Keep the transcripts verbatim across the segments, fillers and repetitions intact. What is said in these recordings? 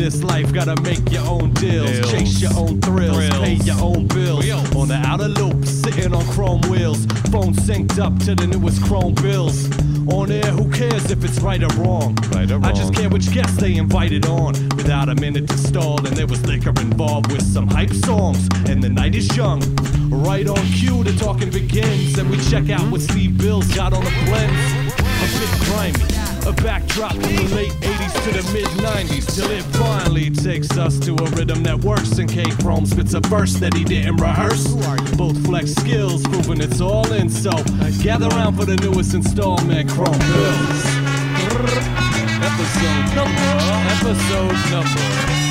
this life, gotta make your own deals, Deals. chase your own thrills, Thrills. pay your own bills. Wheels. On the outer loop, sitting on chrome wheels, phone synced up to the newest chrome bills. On air, who cares if it's right or wrong? Right or I just wrong. care which guests they invited on. Without a minute to stall, and there was liquor involved with some hype songs. And the night is young. Right on cue, the talking begins, and we check out what Steve Bills got on the blends. A bit grimy, a backdrop from the late eighties to the mid nineties, till it finally takes us to a rhythm that works. And K Chrome spits a verse that he didn't rehearse. Both flex skills, proving it's all in. So gather round for the newest installment, Chrome Bills. Episode number, episode number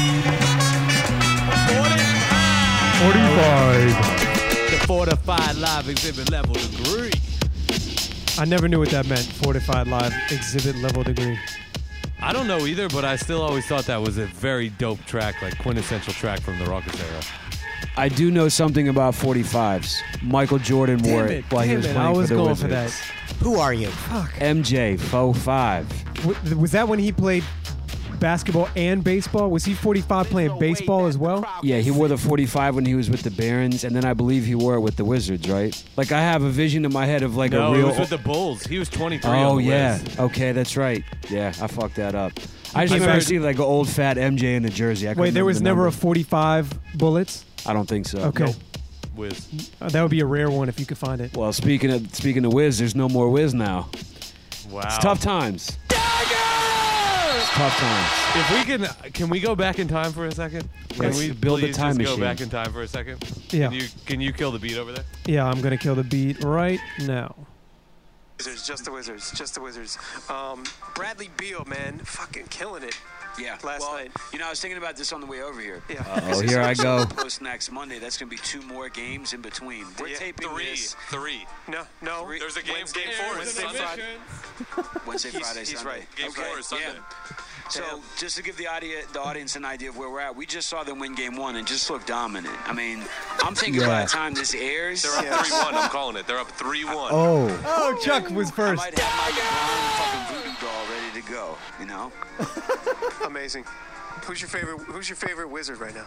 forty-five. the Fortified Live Exhibit Level Degree. I never knew what that meant. Fortified Live Exhibit Level Degree. I don't know either, but I still always thought that was a very dope track, like quintessential track from the Ruckus era. I do know something about forty-fives. Michael Jordan wore Damn it it, while he damn was it, playing I was for the going Wizards. for that. Who are you? M J, four five. W- Was that when he played basketball and baseball? Was he forty-five playing baseball as well? Yeah, he wore the forty-five when he was with the Barons, and then I believe he wore it with the Wizards, right? Like, I have a vision in my head of, like, No, a he real... was with the Bulls. He was twenty-three. Oh, on the yeah. Wiz. Okay, that's right. Yeah, I fucked that up. I just Wait, remember there- seeing, like, an old fat M J in a jersey. I couldn't Wait, there remember was the never number. a forty-five bullets? I don't think so. Okay. Nope. Wiz. Uh, that would be a rare one if you could find it. Well, speaking of speaking of Wiz, there's no more Wiz now. Wow. It's tough times. It's tough times. If we can, can we go back in time for a second? Can Let's we build a please time just machine. go back in time for a second? Yeah. Can you can you kill the beat over there? Yeah, I'm going to kill the beat right now. Wizards, just the Wizards, just the Wizards. Um, Bradley Beal, man, fucking killing it. Yeah. Last well, night. You know, I was thinking about this on the way over here. Yeah. Oh, here I go. Post next Monday. That's going to be two more games in between. We're Yeah. taping Three. this Three. No, no. Three. There's a game. Wednesday, game four is Wednesday, Sunday. Friday. Wednesday, He's- Friday, he's Sunday. right. Game Okay, four is Sunday. yeah. So, just to give the, idea, the audience an idea of where we're at, we just saw them win game one and just look dominant. I mean, I'm thinking by Yeah. the time this airs, They're up Yeah. three one. I'm calling it. They're up three one. Oh. Oh, Chuck was I first. might have my LeBron fucking voodoo doll ready to go, you know? Amazing. Who's your favorite? Who's your favorite Wizard right now?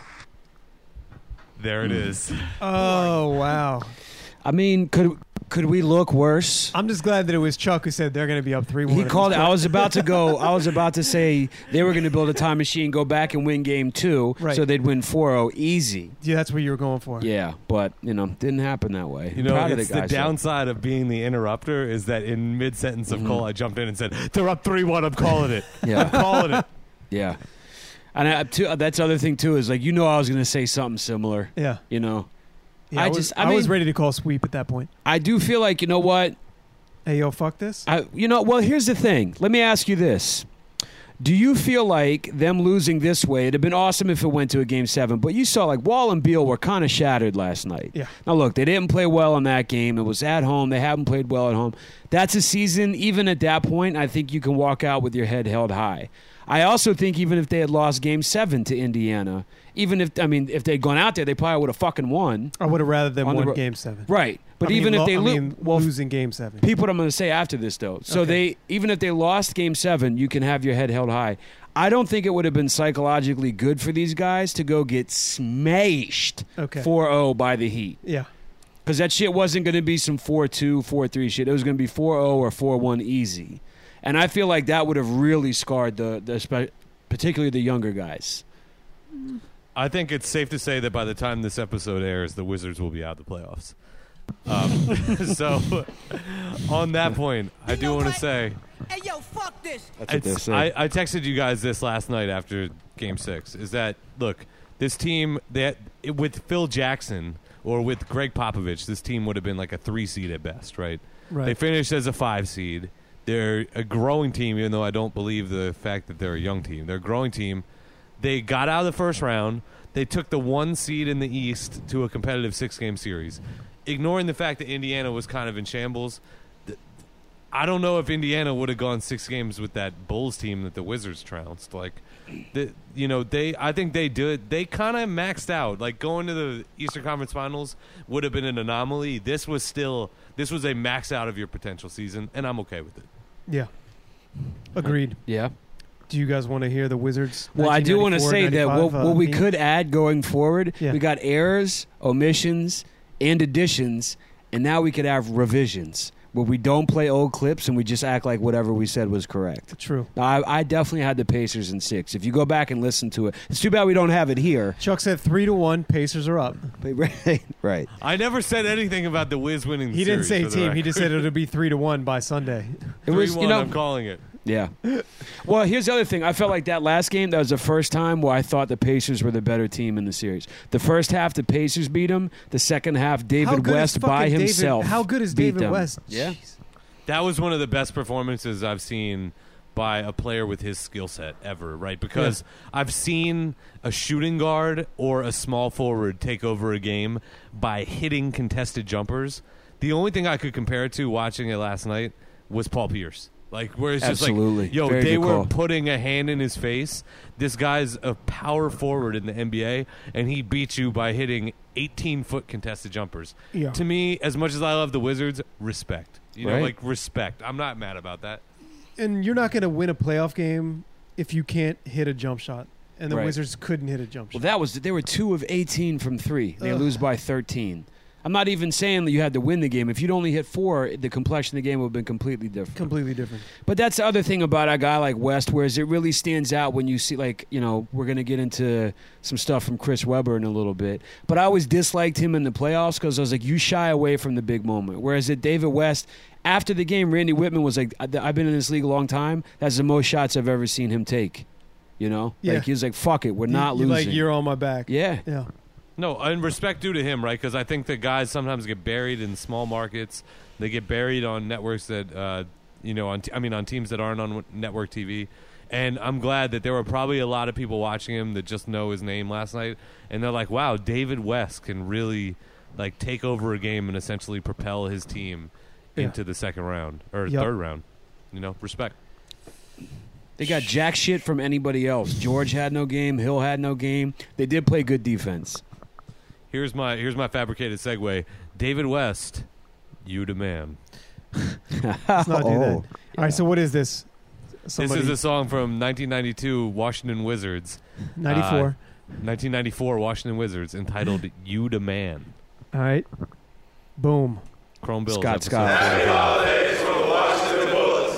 There it is. Oh, wow. I mean, could could we look worse? I'm just glad that it was Chuck who said they're going to be up three one. He called it. I was about to go. I was about to say they were going to build a time machine, go back and win game two, Right. so they'd win four oh easy. Yeah, that's what you were going for. Yeah, but you know, didn't happen that way. You know, Proud of it's the the guys, though. downside of being the interrupter is that in mid sentence of Mm-hmm. Cole, I jumped in and said, "They're up three one. I'm calling it. Yeah. I'm calling it." Yeah, and I, too, that's the other thing too is like you know I was going to say something similar. Yeah. You know, Yeah, I I, was, just- I I, was mean- ready to call sweep at that point. I do feel like you know what. Hey, yo, fuck this. I, you know, well, here's the thing. Let me ask you this. Do you feel like them losing this way, it'd have been awesome if it went to a game seven, but you saw like Wall and Beal were kind of shattered last night. Yeah. Now, look, they didn't play well in that game. It was at home. They haven't played well at home. That's a season, even at that point, I think you can walk out with your head held high. I also think even if they had lost game seven to Indiana, even if, I mean, if they'd gone out there, they probably would have fucking won. I would have rather them On the won ro- game seven. Right. But I mean, even lo- if they I lo- mean, well, losing game seven. People, what I'm going to say after this, though. So Okay. they, even if they lost game seven, you can have your head held high. I don't think it would have been psychologically good for these guys to go get smashed Okay. four oh by the Heat. Yeah. Because that shit wasn't going to be some four two, four three shit. It was going to be four oh or four one easy. And I feel like that would have really scarred the, the spe- particularly the younger guys. I think it's safe to say that by the time this episode airs, the Wizards will be out of the playoffs. Um, so, on that point, I do want to say, Hey, yo, fuck this. That's what they it's, say. I, I texted you guys this last night after Game Six. Is that look, this team that with Phil Jackson or with Greg Popovich, this team would have been like a three seed at best, right? Right. They finished as a five seed. They're a growing team, even though I don't believe the fact that they're a young team. They're a growing team. They got out of the first round. They took the one seed in the East to a competitive six-game series. Ignoring the fact that Indiana was kind of in shambles, th- I don't know if Indiana would have gone six games with that Bulls team that the Wizards trounced. Like, the, you know, they I think they did. They kind of maxed out. Like going to the Eastern Conference Finals would have been an anomaly. This was still this was a max out of your potential season, and I'm okay with it. Yeah. Agreed. yeah. Do you guys want to hear the Wizards? Well, I do want to say that what, uh, what we team? could add going forward, Yeah. we got errors, omissions, and additions, and now we could have revisions where we don't play old clips and we just act like whatever we said was correct. True. Now, I, I definitely had the Pacers in six. If you go back and listen to it, it's too bad we don't have it here. Chuck said three to one. Pacers are up. Right, right. I never said anything about the Wiz winning the He didn't series, say for the team. He record. just said it'll be three to one by Sunday. It was, three one, you know, I'm calling it. yeah. Well, here's the other thing. I felt like that last game, that was the first time where I thought the Pacers were the better team in the series. The first half, the Pacers beat them. The second half, How David good is West by fucking David- himself. How good is beat David them. West? Yeah. Jeez. That was one of the best performances I've seen by a player with his skill set ever, right? Because I've seen a shooting guard or a small forward take over a game by hitting contested jumpers. The only thing I could compare it to watching it last night was Paul Pierce. Like, where it's just Absolutely. like, yo, Very they good were call. putting a hand in his face. This guy's a power forward in the N B A, and he beat you by hitting eighteen-foot contested jumpers. Yeah. To me, as much as I love the Wizards, respect. You know, Right. like, respect. I'm not mad about that. And you're not going to win a playoff game if you can't hit a jump shot. And the Right. Wizards couldn't hit a jump Well, shot. that was they were two of eighteen from three. They Ugh. lose by thirteen. I'm not even saying that you had to win the game. If you'd only hit four, the complexion of the game would have been completely different. Completely different. But that's the other thing about a guy like West, whereas it really stands out when you see, like, you know, we're going to get into some stuff from Chris Webber in a little bit. But I always disliked him in the playoffs because I was like, you shy away from the big moment. Whereas at David West, after the game, Randy Whitman was like, I- I've been in this league a long time. That's the most shots I've ever seen him take. You know? Yeah. Like, he was like, fuck it, we're not you, you losing. Like, you're on my back. yeah. Yeah. No, and respect due to him, right? Because I think that guys sometimes get buried in small markets. They get buried on networks that, uh, you know, on t- I mean, on teams that aren't on network T V. And I'm glad that there were probably a lot of people watching him that just know his name last night, and they're like, "Wow, David West can really like take over a game and essentially propel his team Yeah. into the second round or Yep. third round." You know, respect. They got jack shit from anybody else. George had no game. Hill had no game. They did play good defense. Here's my here's my fabricated segue. David West, you the man. Let's not do that. Oh. All right, so what is this? Somebody, This is a song from nineteen ninety-two Washington Wizards. ninety-four. Uh, nineteen ninety-four Washington Wizards entitled "You the Man." All right. Boom. Chrome Bills. Scott episode Scott. forty-five.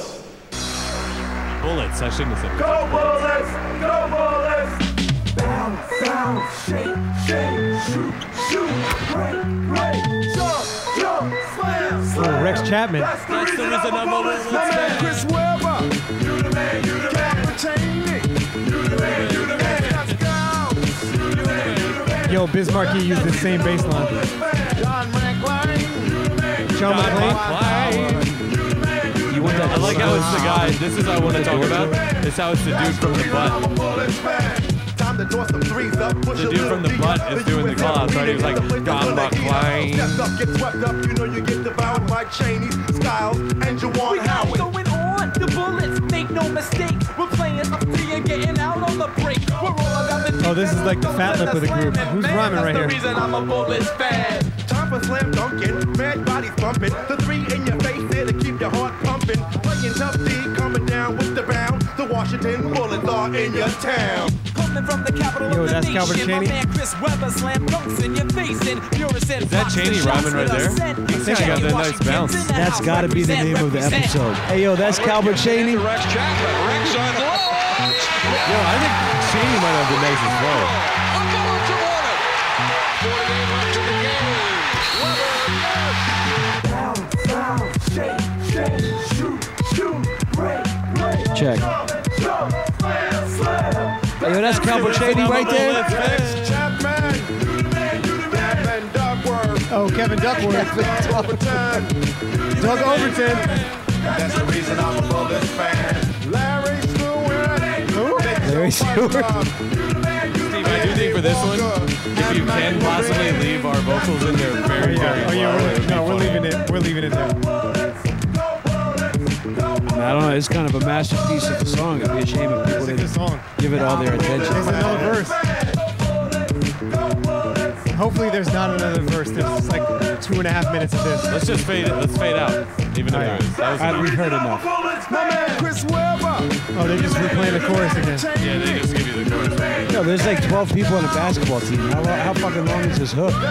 Bullets. I shouldn't have said. Go Bullets! Go Bullets! Bounce, bounce, shake, shake, shoot, shoot, break, break, jump, jump, slam, slam. Oh, Rex Chapman. That's the That's the reason reason I'm a I'm a Bullets Bullets fan. fan. Chris Webber. You the man, you the man. Cappuccini. You the man, you the man. Let's go. You the man, you the man. Yo, Bismarcky used the same bass line. John McClain. You the man, you John the man. McClain. You the man, you the You want man. that? I like how it's the guy. This is what I want to talk about. It's how it's the dude from the butt. I'm a Bullets fan. Time to toss some threes up. Push The a dude little from the deeper. butt is doing the call-outs, right? He was like, John McClain. Step up, get swept up. You know you get devoured by Cheney's, Styles, and Juwan We got it Howard. going on. The Bullets, make no mistake. We're playing up three and getting out on the break. We're all about the Oh, this is like the fat lip of the group. Who's rhyming right here? That's the reason I'm a Bullets fan. Time for slam dunking, mad bodies bumping. The three in your face there to keep your heart pumping. Playing tough D, coming down with the bound. The Washington Bullets are in your town. Coming from the capital Yo, of the that's nation. Calvin My Chaney? man Chris Webber slam dunks in your face. And Bureau said, Is that Chaney rhyming right there? He's got that nice bounce. That's got to be the name of the episode. Hey, yo, that's Calvert Cheney. Rex Chapman. Rex unloads. Yo, I think Cheney might have the nicest flow. A Bullets have won it. forty-eight left in the game. Weber, Bounce, bounce, shake, shake, shoot, shoot, break, break. Check. Jump, jump, slam, slam. Hey, yo, that's Calvert Cheney right there. Rex Chapman. You the man, you the man. Kevin Duckworth. Oh, Kevin Duckworth. Overton. Doug Overton. That's the reason I'm a Bullets fan. Larry Stewart. Who? Larry Stewart. Steve, I do think for this one, if you can possibly leave our vocals in there very, very Oh, yeah, low, we're, it'd be no, we're funny. leaving it. We're leaving it there. I don't know. It's kind of a masterpiece of a song. It'd be a shame if people It's a good didn't song. give it all their There's attention. another verse. Hopefully there's not another verse. There's just like two and a half minutes of this. Let's just fade it. Let's fade out. Even if All there right. is. That was All right, enough. we've heard enough. My man, Chris Webber. Oh, they're just replaying the chorus again. Yeah, they just give you the chorus. No, there's like twelve people on a basketball team. How, lo- how fucking long is this hook?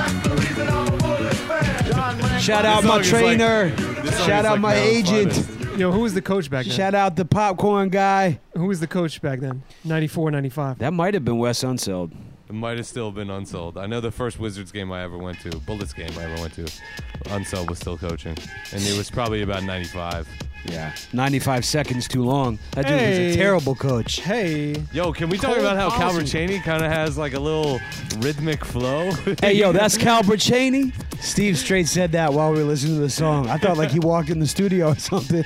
Shout out This my song is like- trainer. this song Shout is out like my Maroon agent. five. Yo, who was the coach back then? Shout out the popcorn guy. Who was the coach back then? ninety-four, ninety-five. That might have been Wes Unseld. It might have still been Unsold. I know the first Wizards game I ever went to, Bullets game I ever went to, Unsold was still coaching. And it was probably about ninety-five. Yeah. ninety-five seconds too long. That dude was Hey. a terrible coach. Hey. Yo, can we talk Cole about how Policy. Calvert Cheney kind of has like a little rhythmic flow? Hey, yo, that's Calbert Cheney. Steve straight said that while we were listening to the song. I thought like he walked in the studio or something.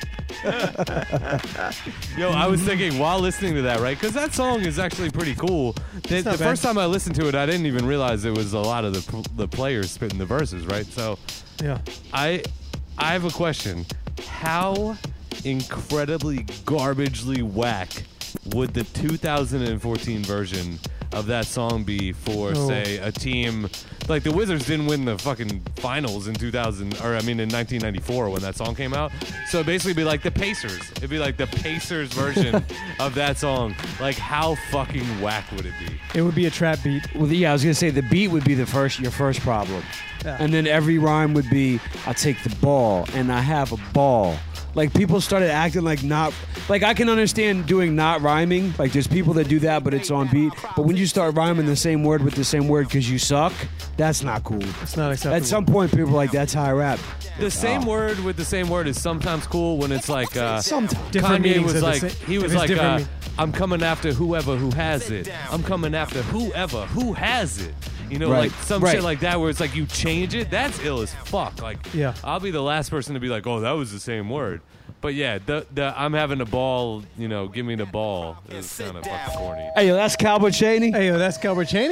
Yo, I was thinking while listening to that, right? Because that song is actually pretty cool. The, It's not the bad. first time I listened to it, I didn't even realize it was a lot of the p- the players spitting the verses, right? So Yeah. I I have a question. How incredibly garbagely whack would the two thousand fourteen version of that song be for, Oh. say, a team like the Wizards didn't win the fucking finals in two thousand, or I mean in nineteen ninety-four when that song came out. So it'd basically be like the Pacers. It'd be like the Pacers version of that song. Like how fucking whack would it be? It would be a trap beat. Well, yeah, I was gonna say the beat would be the first, your first problem, Yeah. and then every rhyme would be, "I take the ball and I have a ball." Like people started acting like not, like I can understand doing not rhyming. Like there's people that do that, but it's on beat. But when you start rhyming the same word with the same word because you suck, that's not cool. It's not acceptable. At some point, people are like, "That's how I rap." The same word with the same word is sometimes cool when it's like uh, Sometimes. Different Kanye meanings was of the like sa- he if was it's like different uh, mean- I'm coming after whoever who has it. I'm coming after whoever who has it. You know, Right, like some right. shit like that where it's like you change it. That's ill as fuck. Like, Yeah. I'll be the last person to be like, oh, that was the same word. But yeah, the the I'm having a ball. You know, give me the ball is kind of fucking corny. Hey, yo, that's Calbert Cheney. Hey, yo, that's Calbert Cheney?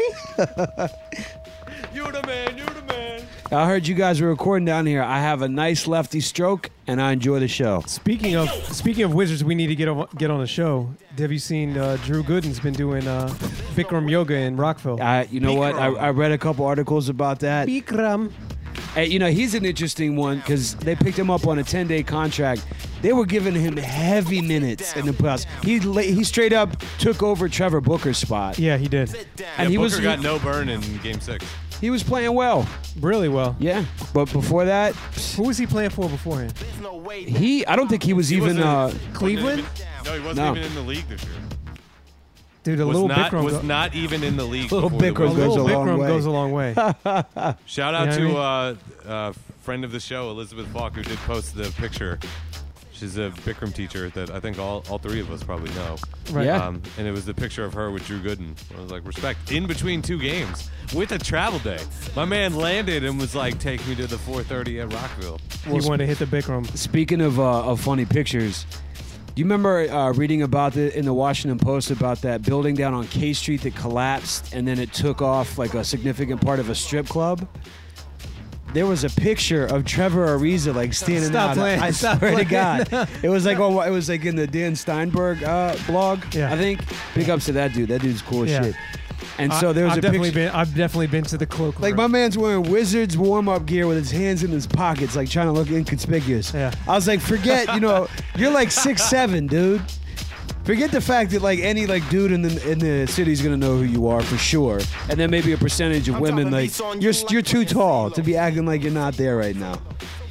You the man. You the man. I heard you guys were recording down here. I have a nice lefty stroke, and I enjoy the show. Speaking of speaking of Wizards, we need to get on, get on the show. Have you seen uh, Drew Gooden's been doing uh, Bikram yoga in Rockville? I, you know what? I, I read a couple articles about that. Bikram. Hey, you know, he's an interesting one because they picked him up on a ten-day contract. They were giving him heavy minutes in the playoffs. He la- he straight up took over Trevor Booker's spot, Yeah, he did. and Yeah, he Booker was got no burn in Game Six. he was playing well. Really well. Yeah, but before that, Who was he playing for beforehand? he I don't think he was He even. wasn't- Uh, wasn't Cleveland? even- no, he wasn't No. even in the league this year. Dude, a Was little not Bikram, was go- not even in the league. Little before the Bikram a Wizards. goes little a long Bikram way. goes a long way. Shout out You know to what uh, uh, friend of the show, Elizabeth Falk, who did post the picture. She's a Bikram teacher that I think all, all three of us probably know. Right. Yeah. Um, and it was the picture of her with Drew Gooden. I was like, respect. In between two games with a travel day. My man landed and was like, take me to the four thirty at Rockville. He wanted to hit the Bikram. Speaking of uh, of funny pictures, do you remember uh, reading about it in the Washington Post about that building down on K Street that collapsed and then it took off like a significant part of a strip club? There was a picture of Trevor Ariza like standing Stop out. playing. I Stop swear to playing. God, it was like oh, it was like in the Dan Steinberg uh, blog. Yeah. I think. Big ups to that dude. That dude's cool as Yeah. shit. And so there was I've a definitely picture. been. I've definitely been to the cloak. Like my room. man's wearing Wizards warm up gear with his hands in his pockets, like trying to look inconspicuous. Yeah. I was like, forget, you know, you're like six seven, dude. Forget the fact that like any like dude in the in the city's gonna know who you are for sure, and then maybe a percentage of women like you're you're too tall to be acting like you're not there right now.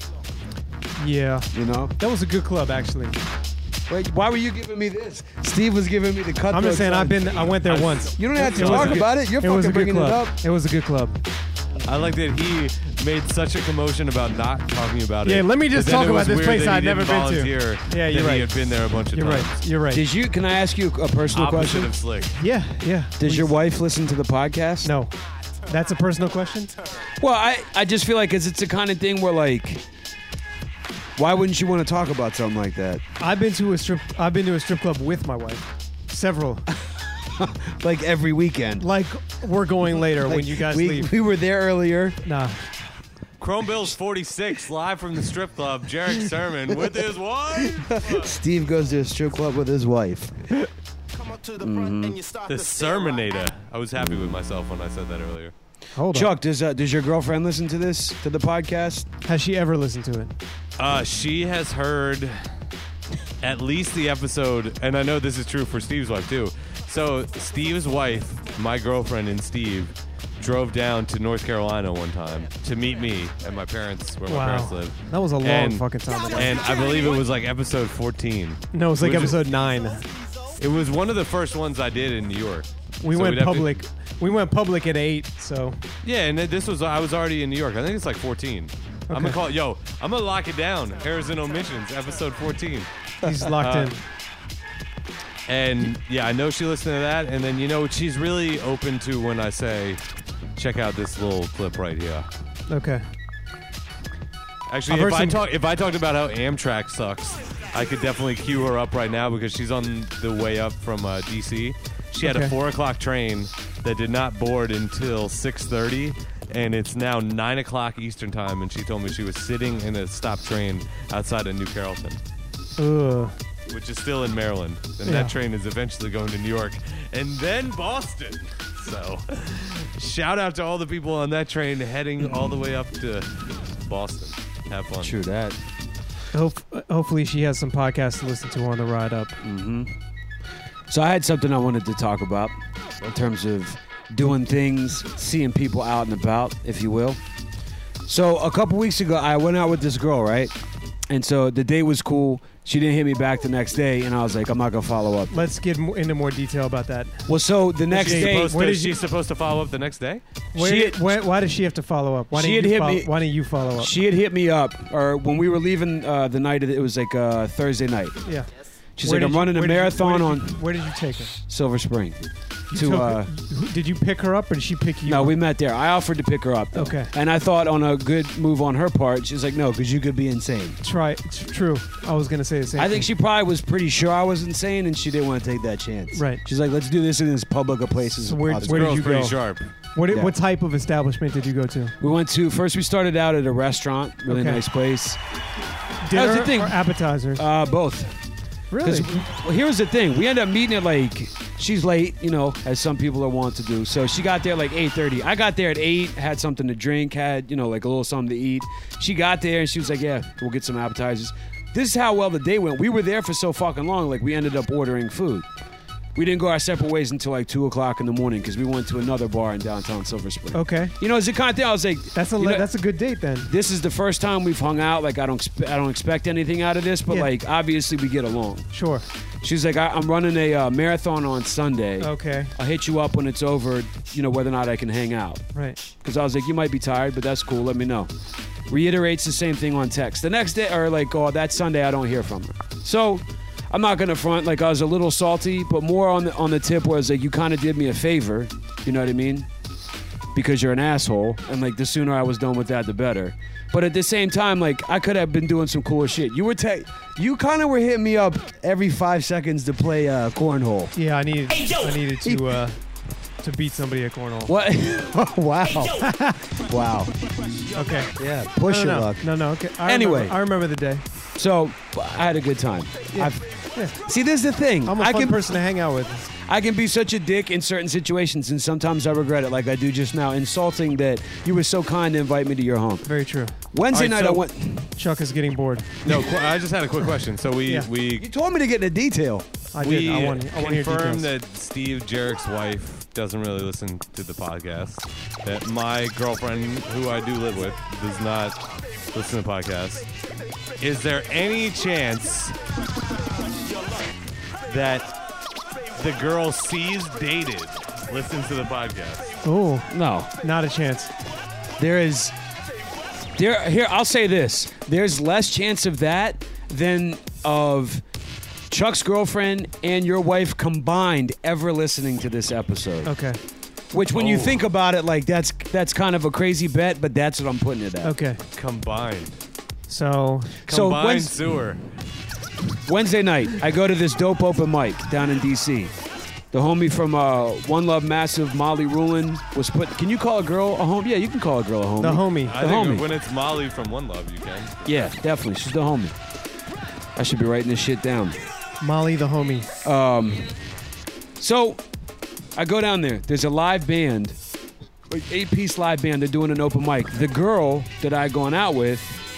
Yeah, You know? that was a good club actually. Wait, why were you giving me this? Steve was giving me the cut. I'm just saying. I've been. I went there once. You don't have to It was talk a good- about it. You're It was a fucking good bringing it club. up. It was a good club. I like that he made such a commotion about not talking about it. Yeah, let me just but then talk it about was this weird place that he I'd never didn't been to. volunteer Yeah, you're that right. He had been there a bunch of You're times. right. You're right. Did you? Can I ask you a personal Opposite question? of slick. Yeah, yeah. Does your please. wife listen to the podcast? No, that's a personal question. Well, I, I just feel like it's, it's the kind of thing where like, why wouldn't you want to talk about something like that? I've been to a strip. I've been to a strip club with my wife. Several. Like every weekend. Like we're going later when Like, you guys we, leave. we were there earlier. Nah. Chrome Bills forty-six live from the strip club. Jarek Sermon with his wife. Steve goes to a strip club with his wife. The Sermonator. I was happy with myself when I said that earlier. Hold Chuck, on. does uh, does your girlfriend listen to this to the podcast? Has she ever listened to it? Uh, she has heard at least the episode, and I know this is true for Steve's wife too. So Steve's wife, my girlfriend and Steve, drove down to North Carolina one time to meet me and my parents, where my Wow. parents live. That was a long And- fucking time ago. And I believe it was like episode fourteen. No, it was like Was it- episode nine. It was one of the first ones I did in New York. We So went we'd have to- public. We went public at eight. So Yeah, and this was I was already in New York. I think it's like fourteen. I'm gonna Okay. call yo. I'm gonna lock it down. Arizona Missions, episode fourteen. he's locked Uh, in. And yeah, I know she listened to that. And then you know she's really open to when I say, check out this little clip right here. Okay. Actually, I've if heard I some- talk if I talked about how Amtrak sucks, I could definitely cue her up right now because she's on the way up from uh, D C. She had Okay. a four o'clock train that did not board until six thirty, and it's now nine o'clock Eastern time. And she told me she was sitting in a stopped train outside of New Carrollton, Ugh. which is still in Maryland. And Yeah. that train is eventually going to New York and then Boston. So, shout out to all the people on that train heading all the way up to Boston. Have fun. True that. Hope, hopefully she has some podcasts to listen to on the ride up. Mm-hmm. So I had something I wanted to talk about in terms of doing things, seeing people out and about, if you will. So a couple weeks ago, I went out with this girl, right? And so the date was cool. She didn't hit me back the next day, and I was like, I'm not going to follow up. Let's get mo- into more detail about that. Well, so the next She's day, supposed where to, did you- she's supposed to follow up the next day? Where, She had- where- why does she have to follow up? Why She didn't had you hit follow, me- Why didn't you follow up? she had hit me up, or when we were leaving uh, the night, of the, it was like uh, Thursday night. yeah. She's Where like, did I'm you- running a where did you- marathon where on did you- Where did you take her? Silver Spring. You to took her- uh, who- did you pick her up or did she pick you No, up? we met there. I offered to pick her up. Though. Okay. And I thought on a good move on her part, she's like, no, because you could be insane. Try. T- true. I was gonna say the same. I thing. think she probably was pretty sure I was insane, and she didn't want to take that chance. Right. She's like, let's do this in as public a place as So where- possible. where did Girl's you pretty go? sharp. What, did, Yeah. what type of establishment did you go to? We went to, first we started out at a restaurant, really Okay. nice place. Dinner That's the thing. or appetizers? Uh, both. really? Well, here's the thing. We ended up meeting at like, she's late, you know, as some people are wont to do. So she got there like eight thirty. I got there at eight, had something to drink, had, you know, like a little something to eat. She got there and she was like, yeah, we'll get some appetizers. This is how well the day went. We were there for so fucking long, like we ended up ordering food. We didn't go our separate ways until like two o'clock in the morning because we went to another bar in downtown Silver Spring. Okay. You know, it's the kind of thing I was like, That's a you le- know, that's a good date then. this is the first time we've hung out. Like I don't expe- I don't expect anything out of this, but Yeah. like obviously we get along. Sure. She's like, I- I'm running a uh, marathon on Sunday. Okay. I'll hit you up when it's over, you know, whether or not I can hang out. Right. Because I was like, you might be tired, but that's cool. Let me know. Reiterates the same thing on text. The next day, or like, oh, that Sunday, I don't hear from her. So I'm not gonna front. Like I was a little salty, but more on the on the tip where it's like, you kind of did me a favor. You know what I mean? Because you're an asshole, and like the sooner I was done with that, the better. But at the same time, like I could have been doing some cooler shit. You were te- you kind of were hitting me up every five seconds to play uh, cornhole. Yeah, I needed I needed to uh, to beat somebody at cornhole. What? wow. wow. Okay. Yeah. Push no, your no, luck. No, no. Okay. I Anyway. remember, I remember the day. So I had a good time. Yeah. I've, Yeah. See, this is the thing. I'm a I fun can person to hang out with. I can be such a dick in certain situations, and sometimes I regret it, like I do just now, insulting that you were so kind to invite me to your home. Very true. Wednesday All right, night, so- I went. Chuck is getting bored. No, qu- I just had a quick question. So we Yeah. You we told me to get into detail. I we did. I want. I want to hear confirmed details. that Steve Jarek's wife doesn't really listen to the podcast. That my girlfriend, who I do live with, does not listen to podcasts. Is there any chance that the girl C's dated listens to the podcast? Oh, No, not a chance. there is. There here. I'll say this: there's less chance of that than of Chuck's girlfriend and your wife combined ever listening to this episode. Okay. Which, when you Oh. think about it, like that's that's kind of a crazy bet, but that's what I'm putting it at. Okay. Combined. So So Combined when's- sewer. Wednesday night, I go to this dope open mic down in D C. The homie from uh, One Love Massive, Molly Rulin, was put. Can you call a girl a homie? Yeah, you can call a girl a homie. the homie. I The think homie. when it's Molly from One Love, you can. Yeah, definitely. She's the homie. I should be writing this shit down. Molly the homie. Um, so I go down there. There's a live band eight-piece live band. They're doing an open mic. The girl that I gone out with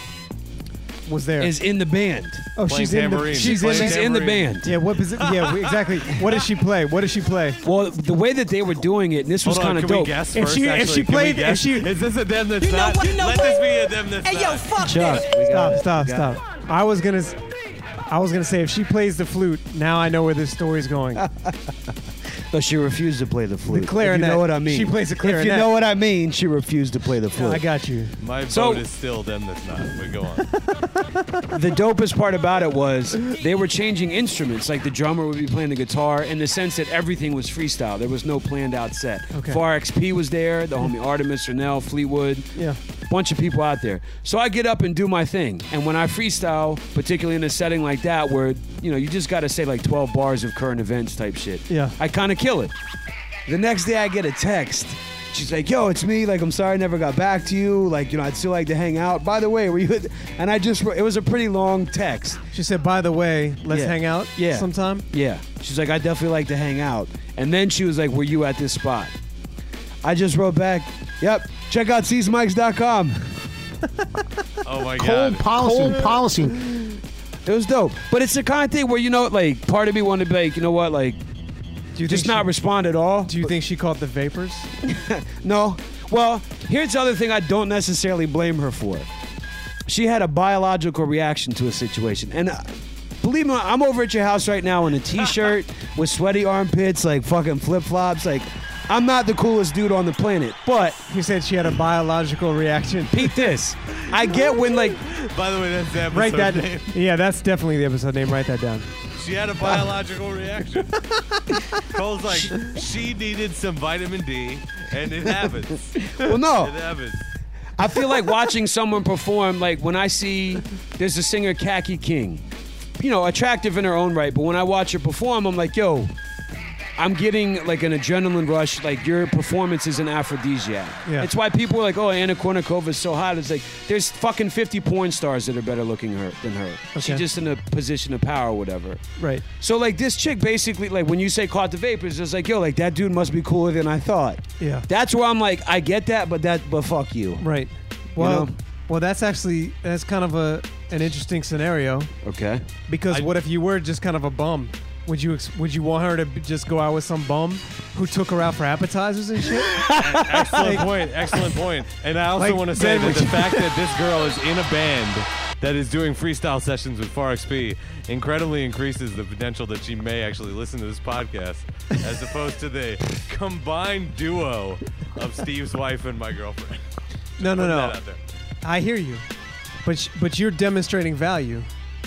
Was there? is in the band. oh, Playing she's in the. tambourine. She's in. Playing She's in the tambourine. band. Yeah. What position? Yeah. we- Exactly. What does she play? What does she play? Well, the way that they were doing it, and this was Hold on, kind of can dope. we guess If first, she- if actually? she Can we played- if guess? she- Is this a them that's You know not? what, you know Let what? this be a them that's Hey, yo, not. fuck Chuck, this. we got Stop! it. Stop! We got Stop! I was gonna. s- I was gonna say if she plays the flute, now I know where this story's going. But she refused to play the flute. The clarinet. If you know what I mean. She plays the If clarinet. you know what I mean, she refused to play the flute. I got you. My So- vote is still them that's not. But go on. The dopest part about it was they were changing instruments. Like the drummer would be playing the guitar in the sense that everything was freestyle. There was no planned out set. Okay. Far X P was there, the homie Artemis, Renell, Fleetwood, Yeah. bunch of people out there. So I get up and do my thing. And when I freestyle, particularly in a setting like that where, you know, you just got to say like twelve bars of current events type shit. Yeah. I kind of kill it. The next day I get a text. She's like, yo, it's me. Like, I'm sorry I never got back to you. Like, you know, I'd still like to hang out. By the way, were you... And I just... It was a pretty long text. She said, "By the way, let's Yeah. hang out Yeah. sometime." Yeah. She's like, I definitely like to hang out. And then she was like, were you at this spot? I just wrote back, yep, check out seas mics dot com. Oh my Cold god. policy, policy. It was dope. But it's the kind of thing where, you know, like, part of me wanted to be like, you know what, like, Do you just think not she, respond at all. Do you think she caught the vapors? No. Well, here's the other thing I don't necessarily blame her for. She had a biological reaction to a situation. And uh, believe me, I'm over at your house right now in a t-shirt with sweaty armpits, like fucking flip-flops. Like, I'm not the coolest dude on the planet. But You said she had a biological reaction. peep this. I get when, like, By the way, that's the episode Write that. name. Yeah, that's definitely the episode name. Write that down. She had a biological reaction. Cole's like, she needed some vitamin D, and it happens. well, no. It happens. I feel like watching someone perform, like when I see there's a singer, Khaki King, you know, attractive in her own right, but when I watch her perform, I'm like, yo, I'm getting like an adrenaline rush. Like your performance is an aphrodisiac. Yeah. It's why people are like, oh, Anna Kournikova is so hot. It's like, there's fucking fifty porn stars that are better looking her than her. She's Okay. just in a position of power or whatever. Right. So like this chick basically, like when you say caught the vapors, it's like, yo, like that dude must be cooler than I thought. Yeah. That's where I'm like, I get that, but that, but fuck you. Right. Well, know? well, that's actually that's kind of a an interesting scenario Okay. because I- what if you were just kind of a bum? Would you ex- would you want her to b- just go out with some bum who took her out for appetizers and shit? Excellent point. Excellent point. And I also Like, want to say then that would the you- fact that this girl is in a band that is doing freestyle sessions with Far X P incredibly increases the potential that she may actually listen to this podcast, as opposed to the combined duo of Steve's wife and my girlfriend. No, no, Put no. that out there. I hear you, but sh- but you're demonstrating value.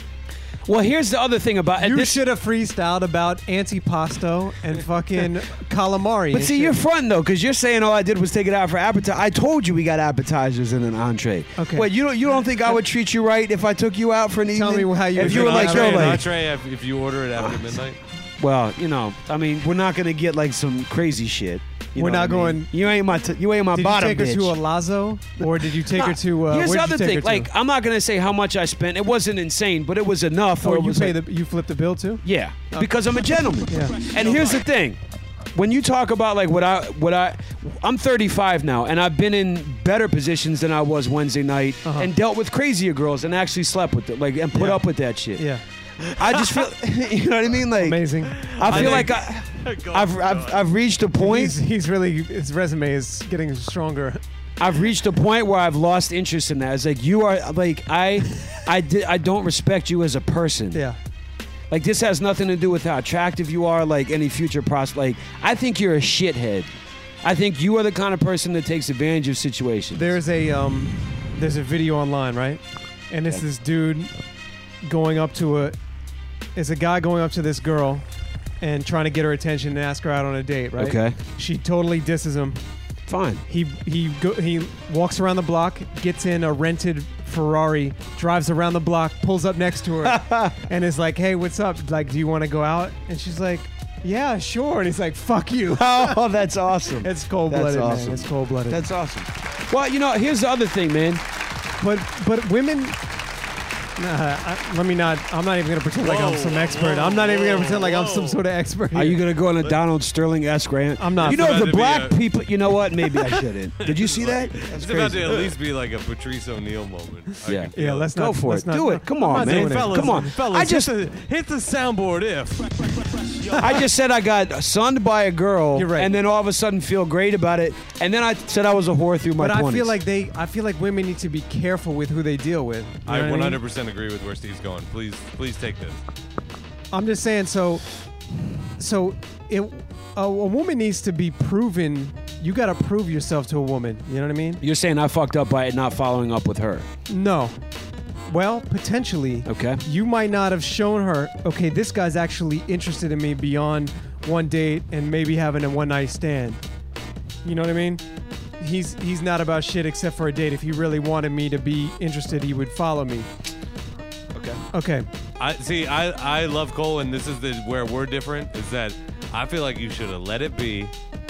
Well, here's the other thing about You this. should have freestyled about antipasto and fucking calamari. But and see, shit. you're fronting though, because you're saying all I did was take it out for appetizer. I told you we got appetizers and an entree. Okay. Wait, you don't you don't think I would treat you right if I took you out for an Tell evening? me how you If would you were do like, that. yo, Entree, an like, entree if, if you order it after midnight. Well, you know, I mean, we're not gonna get like some crazy shit. You We're know not what I mean? going- You ain't my t- you ain't my Did you bottom take her bitch. to a Lazo, or did you take her to? Uh, here's where'd the you other take thing. her to? Like, I'm not gonna say how much I spent. It wasn't insane, but it was enough. oh, where it you was pay like- the you flip the bill too? Yeah, because I'm a gentleman. Yeah. And here's the thing. When you talk about like what I what I I'm thirty-five now and I've been in better positions than I was Wednesday night Uh-huh. and dealt with crazier girls and actually slept with them, like and put Yeah. up with that shit. Yeah. I just feel, you know what I mean? Like, Amazing. I feel I like I, Go I've, on, I've go on. I've reached a point. He's he's really his resume is getting stronger. I've reached a point where I've lost interest in that. It's like you are like I I di- I don't respect you as a person. Yeah. Like this has nothing to do with how attractive you are, like any future prospect. Like I think you're a shithead. I think you are the kind of person that takes advantage of situations. There's a um, there's a video online, right? And it's this dude going up to a, it's a guy going up to this girl, and trying to get her attention and ask her out on a date, right? Okay. She totally disses him. Fine. He he go, he walks around the block, gets in a rented Ferrari, drives around the block, pulls up next to her, and is like, "Hey, what's up? Like, do you want to go out?" And she's like, "Yeah, sure." And he's like, "Fuck you." Oh, that's awesome. It's cold blooded, That's awesome. man. It's cold blooded. That's awesome. Well, you know, here's the other thing, man. But but women, Nah, I, let me not. I'm not even gonna pretend like I'm Whoa, some expert. whoa, I'm not even gonna whoa, pretend like I'm some whoa. sort of expert. Are here. you gonna go on a Donald Sterling-esque rant? I'm not. You know about the to be black a- people. You know what? Maybe I shouldn't. Did you see that? That's It's about to crazy. at least be like a Patrice O'Neal moment. I Yeah. can feel Yeah, it. let's Go not for let's it. Not, Do it. Come I'm on, not man. doing it. Fellas, Come on. fellas, I just- hit the, hit the soundboard if. I just said I got sunned by a girl, You're right. and then all of a sudden feel great about it, and then I said I was a whore through my But twenties. I feel like they. I feel like women need to be careful with who they deal with. You know what I mean? one hundred percent agree with where Steve's going. Please, please take this. I'm just saying. So, so it, a, a woman needs to be proven. You got to prove yourself to a woman. You know what I mean? You're saying I fucked up by not following up with her. No. Well, potentially. Okay. You might not have shown her. Okay, this guy's actually interested in me beyond one date and maybe having a one night stand. You know what I mean? He's he's not about shit except for a date. If he really wanted me to be interested, he would follow me. Okay. Okay. I see. I I love Cole, and this is the where we're different. Is that I feel like you should have let it be.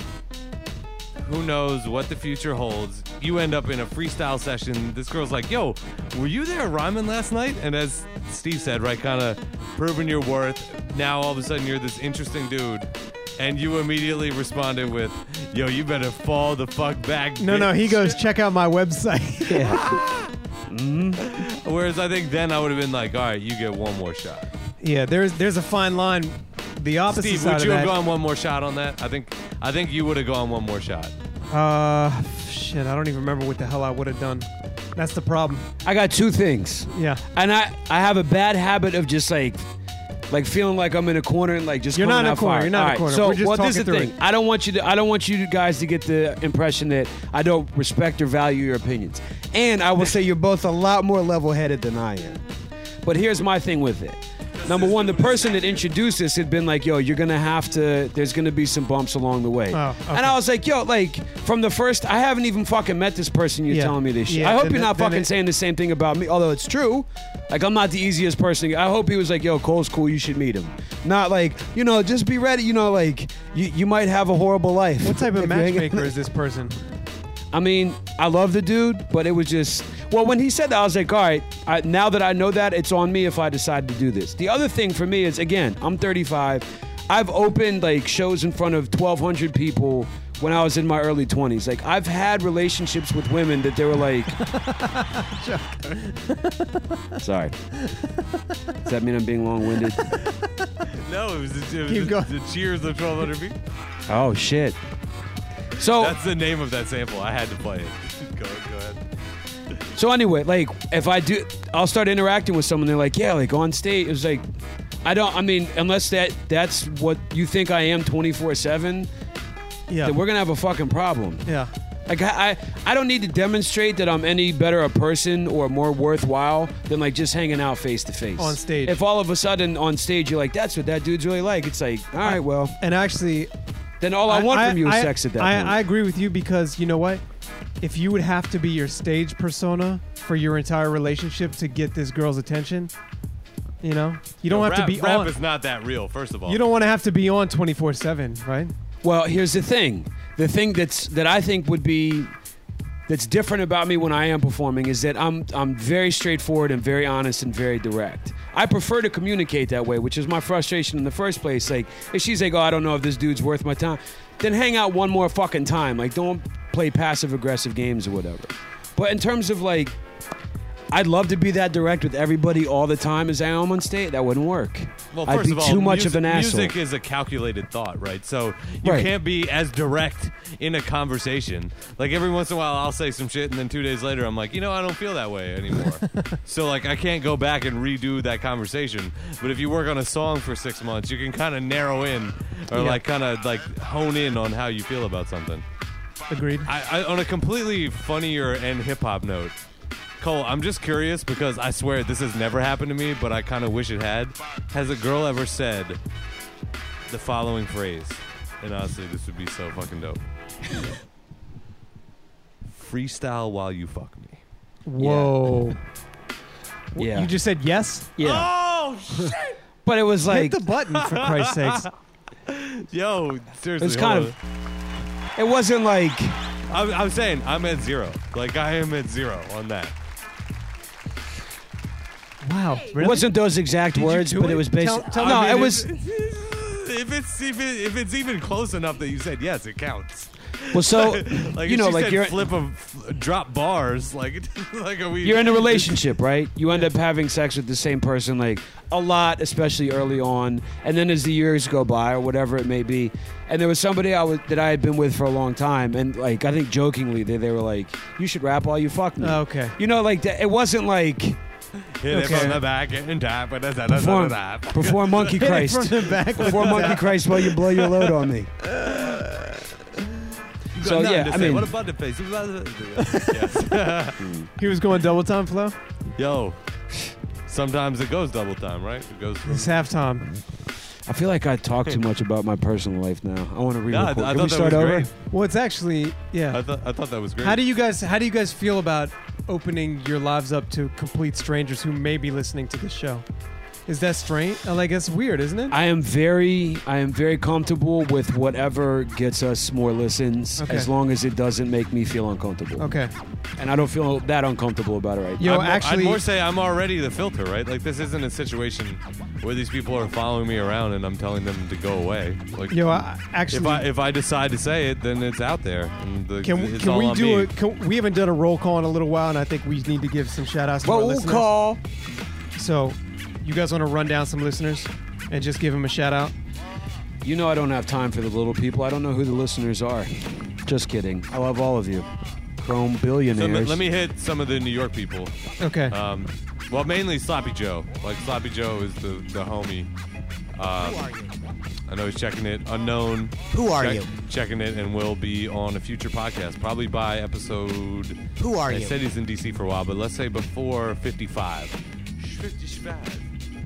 Who knows what the future holds? You end up in a freestyle session. This girl's like, "Yo, were you there rhyming last night?" And as Steve said, right, kind of proving your worth. Now all of a sudden you're this interesting dude, and you immediately responded with, "Yo, you better fall the fuck back." No, no. He bitch." goes, check out my website. yeah. Whereas I think then I would have been like, "All right, you get one more shot." Yeah. There's there's a fine line. The opposite Steve, side would of you have that. gone one more shot on that? I think I think you would have gone one more shot. Uh, shit. I don't even remember what the hell I would have done. That's the problem. I got two things. Yeah. And I, I have a bad habit of just like like feeling like I'm in a corner and like just You're coming not in a out corner. fire. You're not in a All right, corner. So We're just well, this is talking the through thing. it. I don't want you to I don't want you guys to get the impression that I don't respect or value your opinions. And I will say you're both a lot more level-headed than I am. But here's my thing with it. Number one, the person that introduced this had been like, yo, you're going to have to, there's going to be some bumps along the way. Oh, okay. And I was like, yo, like, from the first, I haven't even fucking met this person you're Yeah. telling me this shit. Yeah, I hope then you're it- not then fucking it- saying the same thing about me, although it's true. Like, I'm not the easiest person. I hope he was like, yo, Cole's cool, you should meet him. Not like, you know, just be ready. You know, like, you, you might have a horrible life. What type of if you hang- matchmaker is this person? I mean, I love the dude, but it was just, well, when he said that, I was like, all right, I, now that I know that, it's on me if I decide to do this. The other thing for me is, again, I'm thirty-five. I've opened like shows in front of twelve hundred people when I was in my early twenties. Like, I've had relationships with women that they were like, sorry. Does that mean I'm being long-winded? No, it was the, it was Keep the, going. the cheers of twelve hundred people. Oh, shit. So That's the name of that sample. I had to play it. go, go ahead. So anyway, like if I do, I'll start interacting with someone. They're like, yeah, like on stage. It's like, I don't. I mean, unless that that's what you think I am twenty-four seven, Yeah. then we're gonna have a fucking problem. Yeah. Like I, I, I don't need to demonstrate that I'm any better a person or more worthwhile than like just hanging out face to face On stage. If all of a sudden on stage you're like, that's what that dude's really like, it's like, all right, well, And actually, then all I, want from you is I- sex at that I, point. I agree with you because you know what? If you would have to be your stage persona for your entire relationship to get this girl's attention, you know, you don't No, have rap, to be rap on. is not that real. First of all, You don't want to have to be on twenty-four seven, right? Well, here's the thing. The thing that's that I think would be that's different about me when I am performing is that I'm I'm very straightforward and very honest and very direct. I prefer to communicate that way, which is my frustration in the first place. Like, if she's like, "Oh, I don't know if this dude's worth my time," then hang out one more fucking time. Like, don't play passive aggressive games or whatever. But in terms of like, I'd love to be that direct with everybody all the time as I am on stage. That wouldn't work. Well, I'd first be of all, too much music, of an asshole. music is a calculated thought, right? So you Right. can't be as direct in a conversation. Like every once in a while, I'll say some shit, and then two days later, I'm like, you know, I don't feel that way anymore. So like, I can't go back and redo that conversation. But if you work on a song for six months, you can kind of narrow in, or Yeah. like kind of like hone in on how you feel about something. Agreed. I, I on a completely funnier and hip hop note. Cole, I'm just curious because I swear this has never happened to me, but I kind of wish it had. Has a girl ever said the following phrase? And honestly, this would be so fucking dope. Freestyle while you fuck me. Whoa. W- Yeah. You just said yes? Yeah. Oh, shit! But it was like Hit the button, for Christ's sakes. Yo, seriously. It was hold kind on. of. It wasn't like. I'm, I'm saying I'm at zero. Like, I am at zero on that. Wow. It Really? wasn't those exact Did you words, do but it, it? was Tell- basically. tell no, me it it was. If it's if, it, if it's even close enough that you said yes, it counts. Well, so like you if know, she like said you're flip of f- drop bars, like like are we? you're in a relationship, right? You end up having sex with the same person like a lot, especially early on, and then as the years go by or whatever it may be. And there was somebody I was that I had been with for a long time, and like I think jokingly they they were like, "You should rap while you fuck me." Okay. You know, like that. It wasn't like Hit Okay. it from the back and tap it. perform, perform Monkey Christ. From the back. Perform Monkey Christ while you blow your load on me. So yeah, I mean, what a button face. Yes. He was going double time, Flo. Yo, sometimes it goes double time, right? It goes. From, It's halftime. I feel like I talk too much about my personal life now. I want to Yeah, I, I re-record. thought Can we that start was over? great. Well, it's actually yeah. I thought I thought that was great. How do you guys How do you guys feel about opening your lives up to complete strangers who may be listening to this show? Is that strange? Uh, Like that's weird, isn't it? I am very, I am very comfortable with whatever gets us more listens, Okay. as long as it doesn't make me feel uncomfortable. Okay. And I don't feel that uncomfortable about it right Yo, I'm more- actually, I'd more say I'm already the filter, right? Like this isn't a situation where these people are following me around and I'm telling them to go away. Like yo, I, actually, if I if I decide to say it, then it's out there. And the, can it's can all we on do me. it? Can, we haven't done a roll call in a little while, and I think we need to give some shout outs to our Roll listeners. call. So, you guys want to run down some listeners and just give them a shout out? You know I don't have time for the little people. I don't know who the listeners are. Just kidding. I love all of you. Chrome So billionaires. let let me hit some of the New York people. Okay. Um, well, mainly Sloppy Joe. Like Sloppy Joe is the the homie. Um, Who are you? I know he's checking it. Unknown. Who are check- you? Checking it and will be on a future podcast, probably by episode. Who are I you? said he's in D C for a while, but let's say before fifty-five. fifty-five.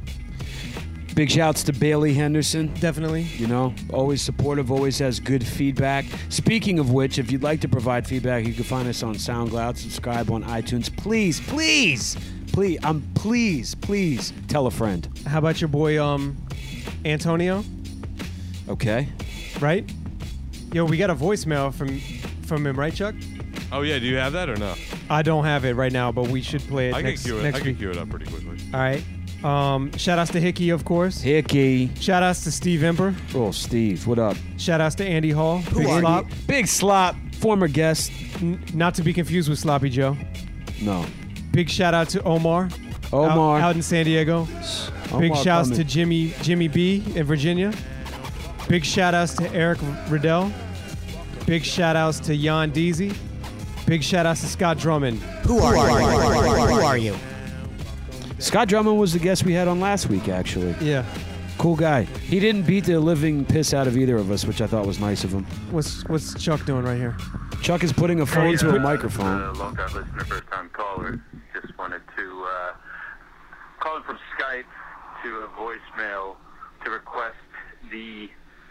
Big shouts to Bailey Henderson. Definitely. You know, always supportive, always has good feedback. Speaking of which, if you'd like to provide feedback, you can find us on SoundCloud, subscribe on iTunes. Please, please, please, um, please, please tell a friend. How about your boy, um, Antonio? Okay. Right? Yo, we got a voicemail from from him, right, Chuck? Oh yeah, do you have that or no? I don't have it right now, but we should play it I next, can queue it. next I can week. queue it up pretty quickly. All right. Um, shout outs to Hickey, of course. Hickey. Shout outs to Steve Emper. Oh, Steve, what up? Shout outs to Andy Hall. Who Big are you? Slop. Big Slop, former guest. N- not to be confused with Sloppy Joe. No. Big shout out to Omar. Omar. Out, out in San Diego. Big Omar shouts to coming. Jimmy Jimmy B in Virginia. Big shout outs to Eric Riddell. Big shout outs to Jan Deasy. Big shout outs to Scott Drummond. Who are you? Who are you? Scott Drummond was the guest we had on last week, actually. Yeah. Cool guy. He didn't beat the living piss out of either of us, which I thought was nice of him. What's what's Chuck doing right here? Chuck is putting a phone to a microphone. Uh, long time listener, first time caller. Just wanted to uh, call in from Skype to a voicemail to request the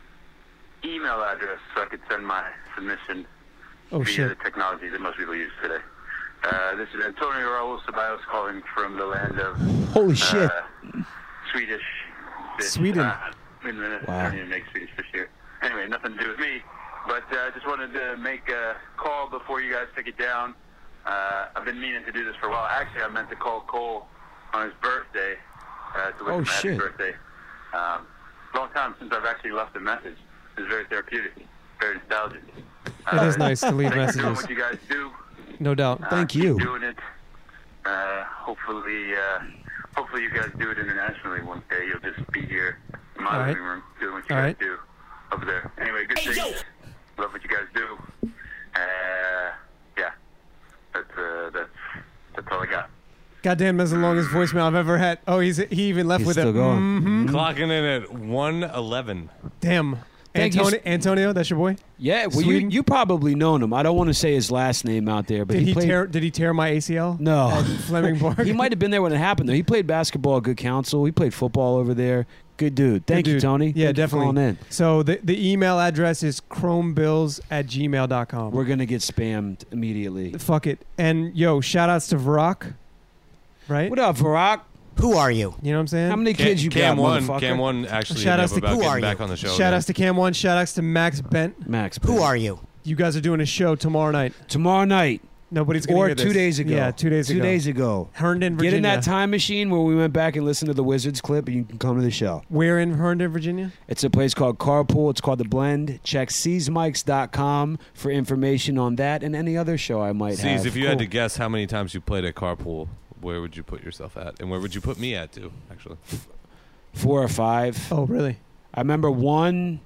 email address so I could send my submission Oh, via shit. the technology that most people use today. Uh, this is Antonio Raul Ceballos calling from the land of Holy shit. uh, Swedish fish. Sweden. Uh, wait a minute. Wow. I don't even make Swedish fish here. Anyway, nothing to do with me. But I uh, just wanted to make a call before you guys take it down. Uh, I've been meaning to do this for a while. Actually, I meant to call Cole on his birthday uh, to wish Oh, him a happy shit. birthday. Um, long time since I've actually left a message. It's very therapeutic, very nostalgic. It is nice to leave thanks for doing messages. what you guys do. No doubt. Uh, Thank keep you. doing it. Uh, hopefully, uh, hopefully you guys do it internationally one day. You'll just be here in my All right. living room doing what you All guys right. do over there. Anyway, good Hey, things. yo. Love what you guys do. Uh, yeah, that's uh, that's that's all I got. Goddamn, that's the longest voicemail I've ever had. Oh, he's he even left He's with still it. going. Mm-hmm. Clocking in at one eleven. Damn. Thank you, Antonio, s- Antonio, that's your boy. Yeah, well, you, Sweden? you probably known him. I don't want to say his last name out there, but Did he played, tear? Did he tear my A C L? No. At Fleming Park. He might have been there when it happened, though. He played basketball at Good Counsel. He played football over there. Good dude. Thank Good you, dude. Tony. Yeah, Thank you for calling definitely. in. So the the email address is chromebills at gmail dot com. We're going to get spammed immediately. Fuck it. And yo, shout outs to Varrock. Right? What up, Varrock? Who are you? You know what I'm saying? How many Cam, kids you Cam got, one, motherfucker? Cam one actually Shout ended outs up to- about who getting are back you? on the show. Shout again. outs to Cam One. Shout outs to Max Bent. Max. Who are you? You guys are doing a show tomorrow night. Tomorrow night. Nobody's gonna Or hear two this. days ago. Yeah, two days two ago. Two days ago. Herndon, Get Virginia. in that time machine where we went back and listened to the Wizards clip, and you can come to the show. Where in Herndon, Virginia? It's a place called Carpool. It's called The Blend. Check seas mics dot com for information on that and any other show I might have. Sees, if you Cool. had to guess how many times you played at Carpool, where would you put yourself at? And where would you put me at, too, actually? Four or five. Oh, really? I remember one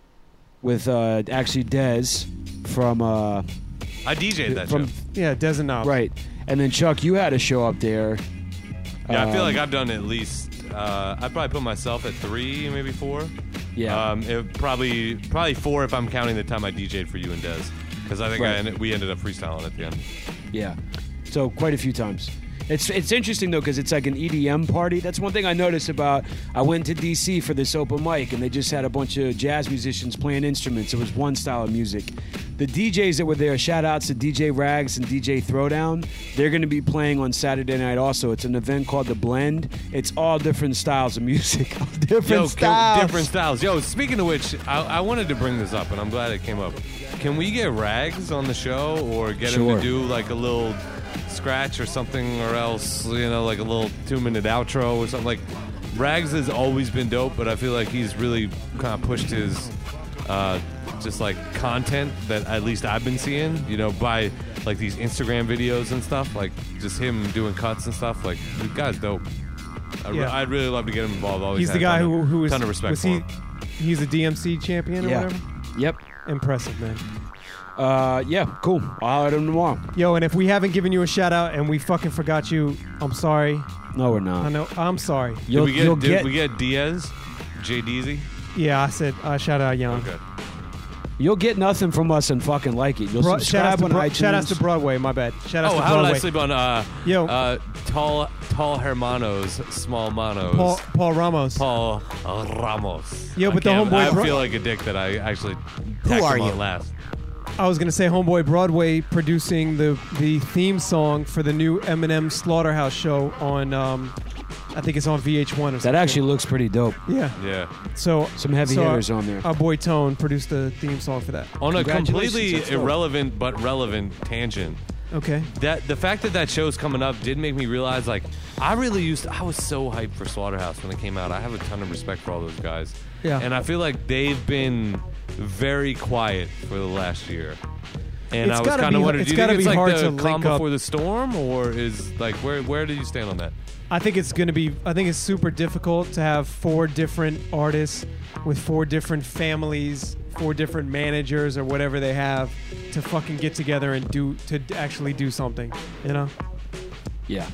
with uh, actually Dez from... Uh, I D J'd that from, show. Yeah, Des and Knobs. Right. And then, Chuck, you had a show up there. Yeah, I feel Um, like I've done at least. Uh, I'd probably put myself at three, maybe four. Yeah. Um, it probably probably four if I'm counting the time I D J'd for you and Des, because I think Right. I ended, we ended up freestyling at the end. Yeah. So quite a few times. It's it's interesting though because it's like an E D M party. That's one thing I noticed about. I went to D C for this open mic and they just had a bunch of jazz musicians playing instruments. It was one style of music. The D Js that were there, shout outs to D J Rags and D J Throwdown. They're going to be playing on Saturday night also. It's an event called The Blend. It's all different styles of music. different Yo, styles. different styles. Yo, speaking of which, I, I wanted to bring this up, and I'm glad it came up. Can we get Rags on the show, or get him Sure. to do like a little scratch or something, or else, you know, like a little two-minute outro or something? Like, Rags has always been dope, but I feel like he's really kind of pushed his uh, just like content that at least I've been seeing, you know, by like these Instagram videos and stuff, like just him doing cuts and stuff. Like, the guy's dope. I re- Yeah. I'd really love to get him involved. Always He's had the guy a ton who of, who was ton of respect was for he? him. He's a D M C champion or Yeah. whatever. Yep. Impressive, man. Uh, yeah, cool. I'll let him tomorrow. Yo, and if we haven't given you a shout out and we fucking forgot you, I'm sorry. No, we're not. I know. I'm sorry. Did You'll, we get, you'll did get we get Diaz? J D Z? Yeah, I said uh, shout out Young. Okay. You'll get nothing from us and fucking like it. You'll Bro- shout, out subscribe to on Bro- iTunes. shout outs to Broadway. My bad. Shout out Oh, to how Broadway. did I sleep on uh, Yo. uh, tall tall Hermanos, small manos? Paul Paul Ramos. Paul Ramos. Yo, I but the can't- homeboy I Bro- feel like a dick that I actually Who tacked are him on you? last. I was gonna say Homeboy Broadway producing the the theme song for the new Eminem Slaughterhouse show on um, I think it's on V H one or something. That actually looks pretty dope. Yeah. Yeah. So Some heavy so hitters our, on there. Our boy Tone produced the theme song for that. On a Congratulations, completely that's dope. irrelevant but relevant tangent, Okay. that the fact that that show's coming up did make me realize, like, I really used to, I was so hyped for Slaughterhouse when it came out. I have a ton of respect for all those guys. Yeah. And I feel like they've been very quiet for the last year. And It's I was gotta kind of be- wondering, it's do you think gotta it's be like hard the to link calm up- before the storm, or is like where where do you stand on that? I think it's gonna be. I think it's super difficult to have four different artists with four different families, four different managers or whatever they have to fucking get together and do to d- actually do something. You know. Yeah.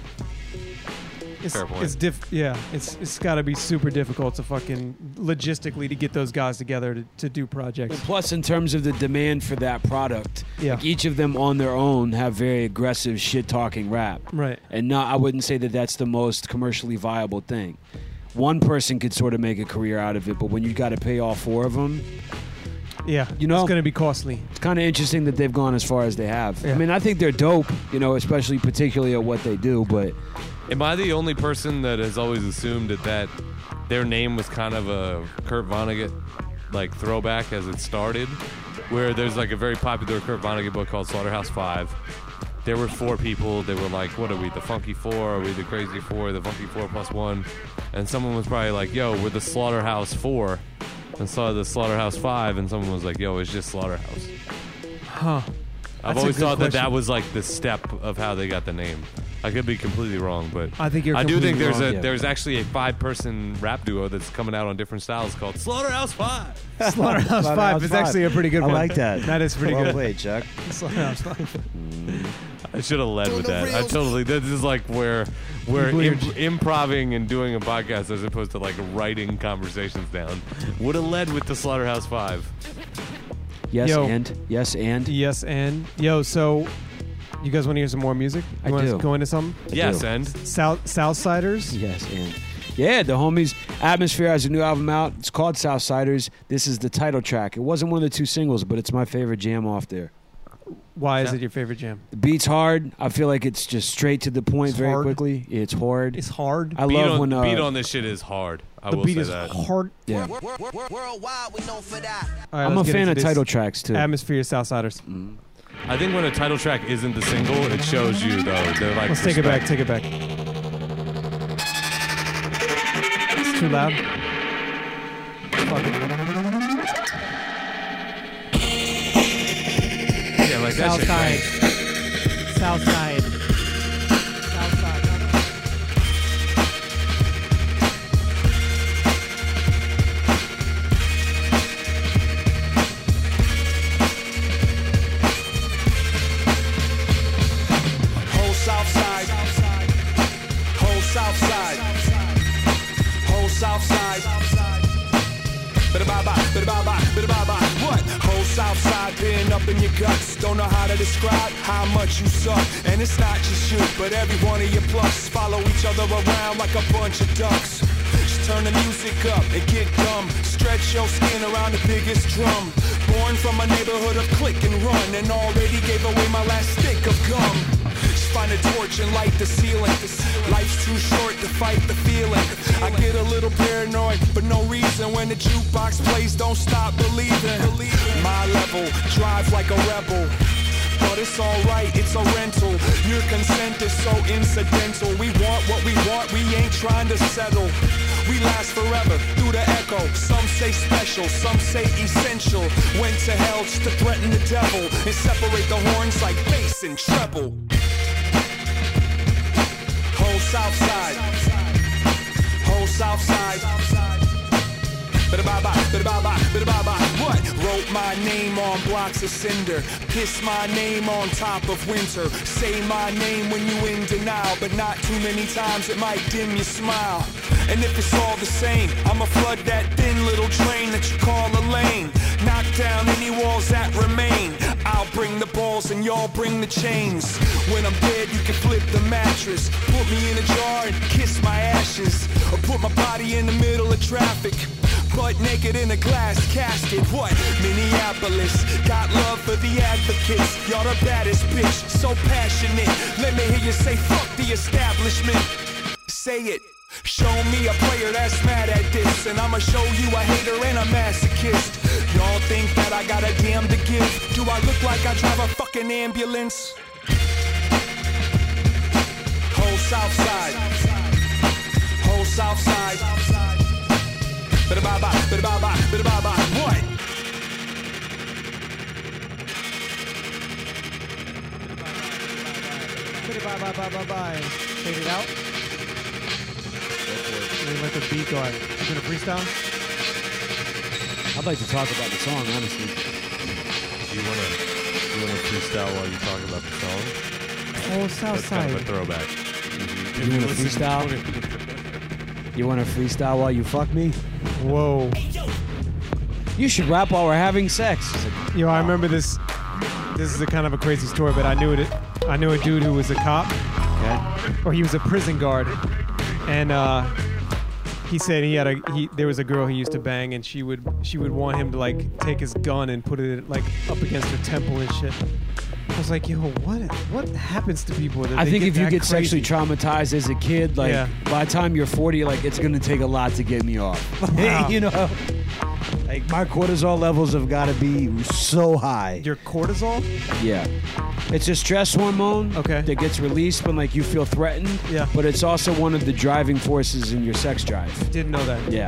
It's, Fair point. It's diff. Yeah, it's it's got to be super difficult to fucking logistically to get those guys together to, to do projects. Plus, in terms of the demand for that product, Yeah. like each of them on their own have very aggressive shit-talking rap. Right. And not, I wouldn't say that that's the most commercially viable thing. One person could sort of make a career out of it, but when you got to pay all four of them, Yeah, You know? it's going to be costly. it's kind of interesting that they've gone as far as they have. Yeah. I mean, I think they're dope, you know, especially particularly at what they do, but Am I the only person that has always assumed that, that their name was kind of a Kurt Vonnegut like throwback as it started? Where there's like a very popular Kurt Vonnegut book called Slaughterhouse Five. There were four people. They were like, what are we, the Funky Four? Are we the Crazy Four? The Funky Four plus one? And someone was probably like, yo, we're the Slaughterhouse Four. And saw the Slaughterhouse Five, and someone was like, yo, it's just Slaughterhouse. Huh. I've That's a always good thought that that question. was like the step of how they got the name. I could be completely wrong, but I think you're I do think completely there's wrong. a Yeah. there's actually a five person rap duo that's coming out on different styles called Slaughterhouse Five. Slaughterhouse Five is actually a pretty good I one. like that. That is pretty well good. played, Chuck. Slaughterhouse Five. I should have led with that. I totally. This is like where we're Weird. imp- improving and doing a podcast as opposed to like writing conversations down. Would have led with the Slaughterhouse Five. Yes, Yo. and. Yes, and. Yes, and yo, so you guys want to hear some more music? You I want do. to go into something? Yes, do. and South Southsiders. Yes, and. Yeah, the homies. Atmosphere has a new album out. It's called Southsiders. This is the title track. It wasn't one of the two singles, but it's my favorite jam off there. Why is Yeah. it your favorite jam? The beat's hard. I feel like it's just straight to the point It's very hard. quickly. It's hard. It's hard. I beat love on, when uh, beat on this shit is hard. I the will beat say is that. hard. yeah. Worldwide, we known for that. All right, I'm a let's get fan into of this. title tracks too. Atmosphere Southsiders. I think when a title track isn't the single, it shows you though. They're like. Let's take it back. respect. Take it back. It's too loud. Fuck it. Yeah, like that South shit. side. Right? South side. South side. Whole South Side. Whole South Side. Whole South Side. Bada bye bye, bada bye bye, bada bye bye. What? Whole South Side being up in your guts. Don't know how to describe how much you suck. And it's not just you, but every one of your plucks follow each other around like a bunch of ducks. Just turn the music up and get dumb. Stretch your skin around the biggest drum. Born from a neighborhood of click and run, and already gave away my last stick of gum. Just find a torch and light the ceiling. Life's too short to fight the feeling. I get a little paranoid, but no reason. When the jukebox plays, don't stop believing. My level, drive like a rebel. But it's alright, it's a rental. Your consent is so incidental. We want what we want, we ain't trying to settle. We last forever through the echo. Some say special, some say essential. Went to hell just to threaten the devil and separate the horns like bass and treble. Whole South Side. Whole South Side. Bada bye bye, bada bye bye, bada bye bye. What? Wrote my name on blocks of cinder. Kiss my name on top of winter. Say my name when you in denial, but not too many times it might dim your smile. And if it's all the same, I'ma flood that thin little drain that you call a lane. Knock down any walls that remain. I'll bring the balls and y'all bring the chains. When I'm dead, you can flip the mattress. Put me in a jar and kiss my ashes. Or put my body in the middle of traffic. Butt naked in a glass casket. What? Minneapolis got love for the advocates. Y'all the baddest bitch, so passionate. Let me hear you say fuck the establishment. Say it. Show me a player that's mad at this, and I'ma show you a hater and a masochist. Y'all think that I got a damn to give? Do I look like I drive a fucking ambulance? Whole South Side. Whole South Side. Bada bye bye, bada bye bye, bada bye bye. What? Bye bye bye bye bye. Fade it out. Let the beat go on. You gonna freestyle? I'd like to talk about the song, honestly. Do you wanna you wanna freestyle while you talk about the song? Whole South That's Side. kind of a throwback. You wanna freestyle? You wanna freestyle while you fuck me? Whoa. You should rap while we're having sex. Like, Yo, I remember this. This is a kind of a crazy story, but I knew it. I knew a dude who was a cop, okay. or he was a prison guard, and uh, he said he had a. He, there was a girl he used to bang, and she would she would want him to like take his gun and put it like up against her temple and shit. I was like, yo, what what happens to people? That I they think get if you that get crazy? sexually traumatized as a kid, like Yeah. by the time you're forty, like it's gonna take a lot to get me off. Wow. You know, like my cortisol levels have got to be so high. Your cortisol? Yeah, it's a stress hormone. Okay. That gets released when like you feel threatened. Yeah. But it's also one of the driving forces in your sex drive. Didn't know that. Yeah.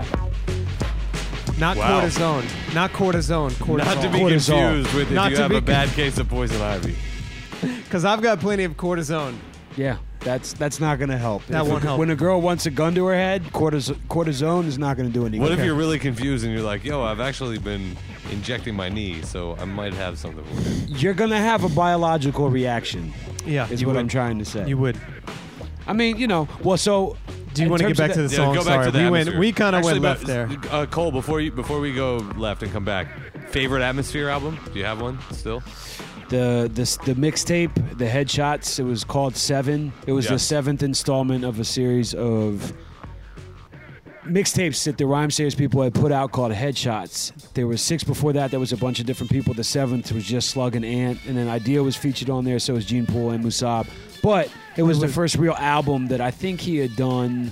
Not Wow. cortisone. Not cortisone. Cortisol. Not to be Cortisol. confused with if Not you to have be a bad case of poison ivy. Because I've got plenty of cortisone. Yeah. That's that's not gonna help. That If won't a, help. When a girl wants a gun to her head, cortis- cortisone is not gonna do anything. What if you're really confused and you're like, yo, I've actually been injecting my knee, so I might have something for you. You're gonna have a biological reaction. Yeah, is you what would. I'm trying to say. You would. I mean, you know, well, so. Do you in want to get terms of back to the Yeah, song? go back Sorry, to the we went. atmosphere. We kind of Actually, went but, left there. Uh, Cole, before you before we go left and come back, favorite Atmosphere album? Do you have one still? The the the mixtape, the Headshots. It was called Seven. It was Yeah. the seventh installment of a series of mixtapes that the Rhyme Sayers people had put out called Headshots. There was six before that. There was a bunch of different people. The seventh was just Slug and Ant, and then Idea was featured on there. So was Gene Poole and Musab. But it was the first real album that I think he had done.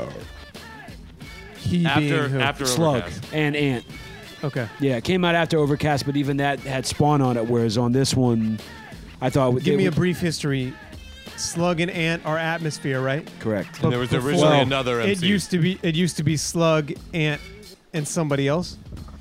He After being who? after Slug Overcast. and Ant. Okay. Yeah, it came out after Overcast, but even that had Spawn on it, whereas on this one, I thought Give they me a would- brief history. Slug and Ant are Atmosphere, right? Correct. And there was Before- originally another M It C. used to be. It used to be Slug, Ant, and somebody else.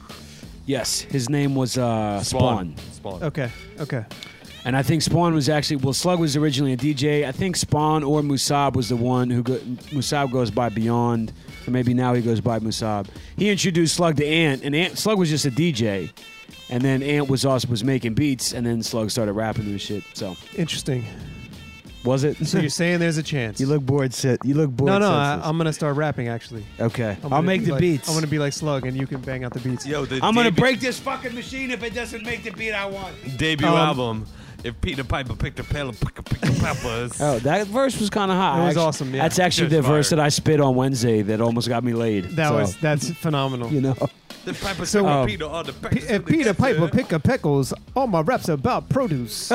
Yes, his name was uh, Spawn. Spawn. Okay. Okay. And I think Spawn was actually well. Slug was originally a D J. I think Spawn or Musab was the one who go, Musab goes by Beyond, or maybe now he goes by Musab. He introduced Slug to Ant, and Ant, Slug was just a D J, and then Ant was also was making beats, and then Slug started rapping and shit. So Interesting. was it? So you're saying there's a chance? You look bored. Sit. You look bored. no, no. I, senseless. I'm gonna start rapping. Actually, okay. I'm I'll gonna make be the like- beats. I'm gonna be like Slug, and you can bang out the beats. Yo, the I'm gonna debut, break this fucking machine if it doesn't make the beat I want. debut Um, album. If Peter Piper picked a pail of pick pick peppers. Oh, that verse was kind of hot. It was Actually- awesome, yeah. That's actually Just the verse fire. that I spit on Wednesday that almost got me laid. That So, was that's phenomenal. you know. The Piper So, took um, Peter on the P- peckers uh, of the Peter Piper kitchen. pick a pickles. All my raps about produce.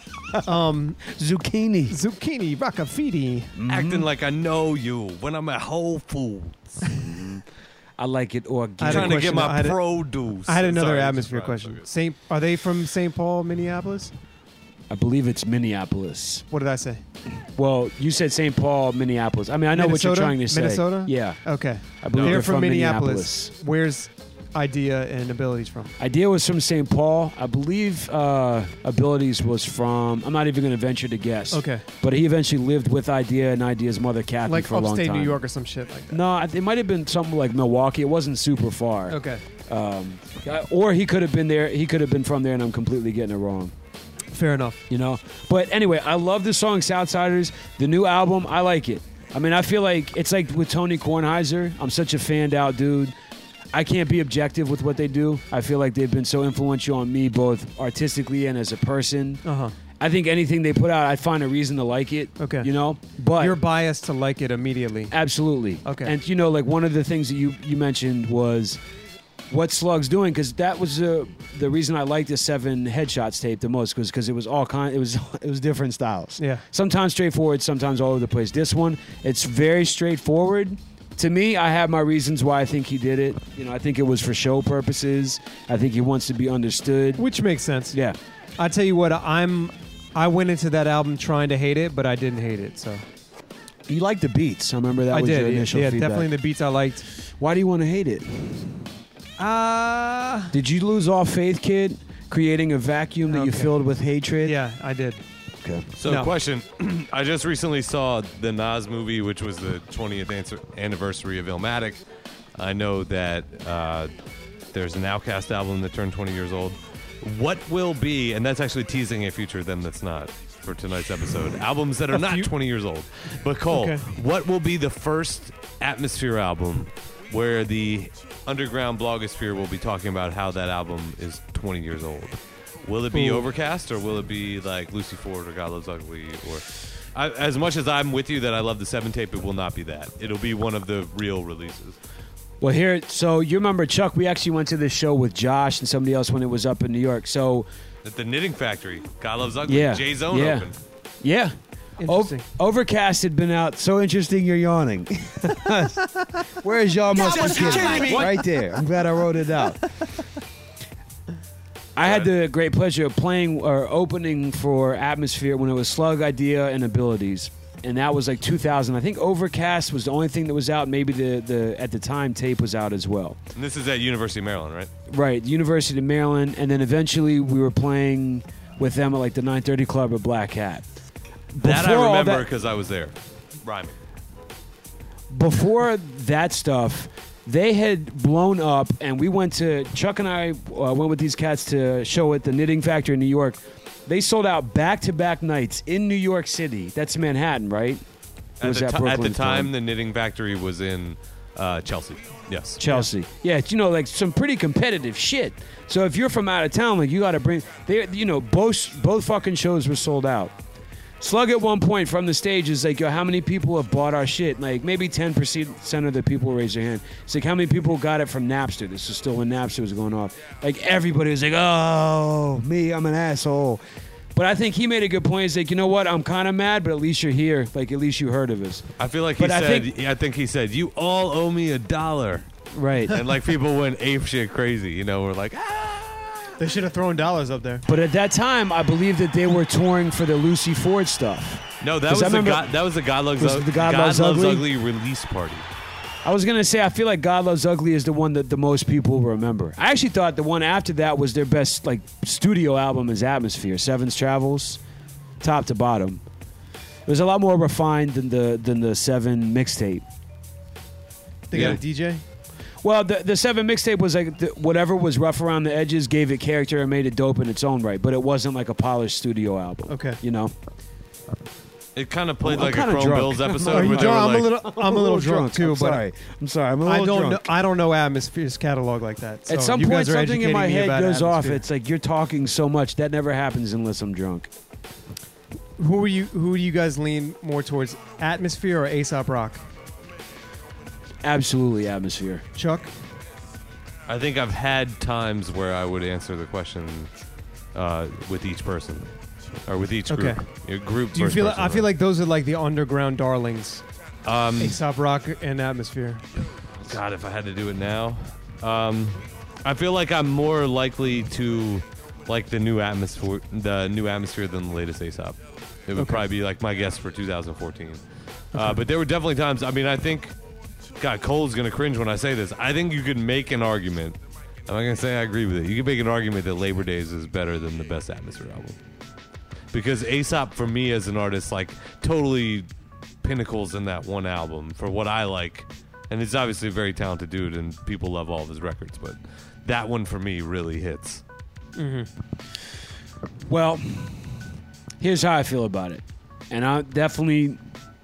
um, Zucchini. zucchini, rockafidi. Acting like I know you when I'm at Whole Foods. I like it I had a organic. Trying to question. get my I had a- produce. I had another Sorry, atmosphere just question. right. Saint, are they from Saint Paul, Minneapolis? I believe it's Minneapolis. What did I say? Well, you said Saint Paul, Minneapolis. I mean, I know what you're Minnesota? trying to say. Minnesota? Yeah. Okay. I believe They're they're from, from Minneapolis. Minneapolis. Where's Idea and Abilities from? Idea was from Saint Paul. I believe uh, Abilities was from, I'm not even going to venture to guess. Okay. But he eventually lived with Idea and Idea's mother, Kathy, Like for a long upstate time. New York or some shit like that. No, I- it might have been something like Milwaukee. It wasn't super far. Okay. Um, or he could have been there. He could have been from there, and I'm completely getting it wrong. Fair enough. You know. But anyway, I love the song Southsiders. The new album, I like it. I mean, I feel like it's like with Tony Kornheiser. I'm such a fanned out dude. I can't be objective with what they do. I feel like they've been so influential on me, both artistically and as a person. Uh huh. I think anything they put out, I find a reason to like it. Okay. You know. But You're biased to like it immediately. absolutely. Okay. And you know, like one of the things that you you mentioned was what Slug's doing, because that was uh, the reason I liked the Seven Headshots tape the most, was because it was all kind. It was it was different styles. Yeah. Sometimes straightforward, sometimes all over the place. This one, it's very straightforward. To me, I have my reasons why I think he did it. You know, I think it was for show purposes. I think he wants to be understood. Which makes sense. Yeah. I tell you what, I'm. I went into that album trying to hate it, but I didn't hate it. So You like the beats. I remember that I was did. your initial yeah, feedback. definitely the beats I liked. Why do you want to hate it? Uh Did you lose all faith, kid? Creating a vacuum that you Okay. filled with hatred? yeah, I did. Okay. So, No. question. I just recently saw the Nas movie, which was the twentieth ans- anniversary of Illmatic. I know that uh, there's an Outkast album that turned twenty years old. What will be, and that's actually teasing a future then that's not for tonight's episode, albums that are not few- twenty years old. But Cole, Okay. what will be the first Atmosphere album where the underground blogosphere will be talking about how that album is twenty years old? Will it be Ooh. Overcast, or will it be like Lucy Ford or God Loves Ugly? Or I, as much as I'm with you that I love the seven tape, it will not be that. It'll be one of the real releases. Well, here, so you remember, Chuck, we actually went to this show with Josh and somebody else when it was up in New York. So, At the Knitting Factory, God Loves Ugly, yeah. J Zone yeah. opened. Yeah. Interesting. O- Overcast had been out. So interesting you're yawning. Where is y'all must be kidding? Right there. I'm glad I wrote it out. I had the great pleasure of playing or opening for Atmosphere when it was Slug, Idea, and Abilities. And that was like two thousand. I think Overcast was the only thing that was out. Maybe the, the at the time tape was out as well. And this is at University of Maryland, right? Right, University of Maryland, and then eventually we were playing with them at like the nine thirty Club at Black Hat. That Before I all remember that- because I was there. Rhyming. Before that stuff, they had blown up, and we went to Chuck and I uh, went with these cats to show at the Knitting Factory in New York. They sold out back-to-back nights in New York City. That's Manhattan, right? Or At was the, that ti- at the Brooklyn time, the Knitting Factory was in uh, Chelsea. Yes. Chelsea. Yeah, it's, you know, like some pretty competitive shit. So if you're from out of town, like you got to bring, they, you know, both both fucking shows were sold out. Slug at one point from the stage is like, yo, how many people have bought our shit? Like maybe ten percent of the people raise their hand. It's like, how many people got it from Napster? This is still when Napster was going off. Like everybody was like, oh, me, I'm an asshole. But I think he made a good point. He's like, you know what? I'm kind of mad, but at least you're here. Like, at least you heard of us. I feel like he But I said, think- I think he said, you all owe me a dollar. Right. And like people went ape shit crazy, you know, we're like, ah! They should have thrown dollars up there. But at that time, I believe that they were touring for the Lucy Ford stuff. No, that 'Cause was I the remember- God, that was the God Loves, Was Ug- it the God Loves Ugly? Ugly release party. I was gonna say I feel like God Loves Ugly is the one that the most people remember. I actually thought the one after that was their best like studio album is Atmosphere, Seven's Travels, top to bottom. It was a lot more refined than the than the Seven mixtape. They Yeah. got a D J? Well, the the Seven mixtape was like the, whatever was rough around the edges gave it character and made it dope in its own right, but it wasn't like a polished studio album. Okay. You know. It kind of played I'm like a kinda Chrome drunk. Bills episode. Are you where they drunk? were I'm like, a little, I'm a little drunk too, I'm but sorry. I'm sorry. I'm a I little don't drunk. know. I don't know Atmosphere's catalog like that. So At some you point, guys are something in my educating me head about goes off. Atmosphere. It's like you're talking so much that never happens unless I'm drunk. Who are you? Who do you guys lean more towards, Atmosphere or Aesop Rock? Absolutely, Atmosphere. Chuck, I think I've had times where I would answer the question uh, with each person or with each group. Okay. Your group. do you first feel? person, I feel right? like those are like the underground darlings. Um, Aesop Rock and Atmosphere. God, if I had to do it now, um, I feel like I'm more likely to like the new atmosphere, the new atmosphere than the latest Aesop. It would Okay. probably be like my guess for two thousand fourteen. Uh, but there were definitely times. I mean, I think, God, Cole's gonna cringe when I say this. I think you could make an argument. I'm not gonna say I agree with it. You could make an argument that Labor Days is better than the best Atmosphere album because Aesop, for me as an artist, like totally pinnacles in that one album for what I like. And he's obviously a very talented dude, and people love all of his records. But that one for me really hits. Mm-hmm. Well, here's how I feel about it, and I definitely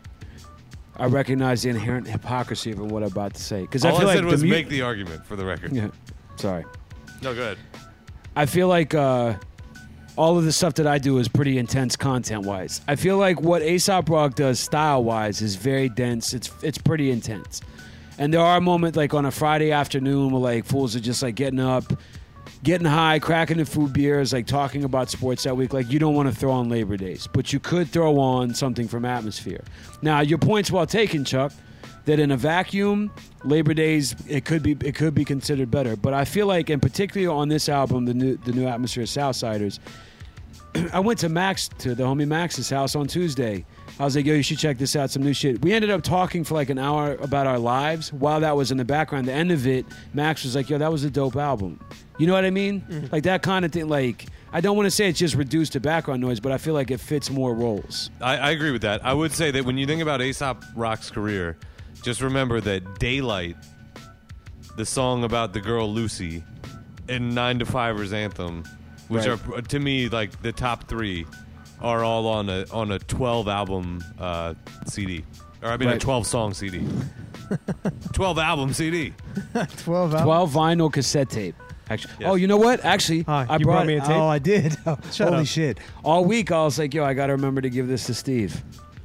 I recognize the inherent hypocrisy of what I'm about to say because I All I, feel said like was the mu- make the argument for the record. Yeah, sorry. No, go ahead. I feel like uh, all of the stuff that I do is pretty intense content-wise. I feel like what Aesop Rock does style-wise is very dense. It's it's pretty intense. And there are moments like on a Friday afternoon where like fools are just like getting up, getting high, cracking the food beers, like talking about sports that week. Like you don't want to throw on Labor Days, but you could throw on something from Atmosphere. Now your point's well taken, Chuck. That in a vacuum, Labor Days it could be it could be considered better. But I feel like, and particularly on this album, the new the new Atmosphere Southsiders, I went to Max to the homie Max's house on Tuesday. I was like, yo, you should check this out, some new shit. We ended up talking for like an hour about our lives while that was in the background. The end of it, Max was like, yo, that was a dope album. You know what I mean? Mm-hmm. Like that kind of thing. Like, I don't want to say it's just reduced to background noise, but I feel like it fits more roles. I, I agree with that. I would say that when you think about Aesop Rock's career, just remember that Daylight, the song about the girl Lucy, and Nine to Fiver's Anthem, which Right. are to me like the top three, are all on a on a twelve album uh, C D, or I mean a Right. twelve song C D, twelve album C D. Twelve hours. twelve vinyl cassette tape. Actually, Yes. oh, you know what? Actually, Huh, I you brought me a tape? Oh, I did. Shut Holy up. shit! All week I was like, yo, I got to remember to give this to Steve.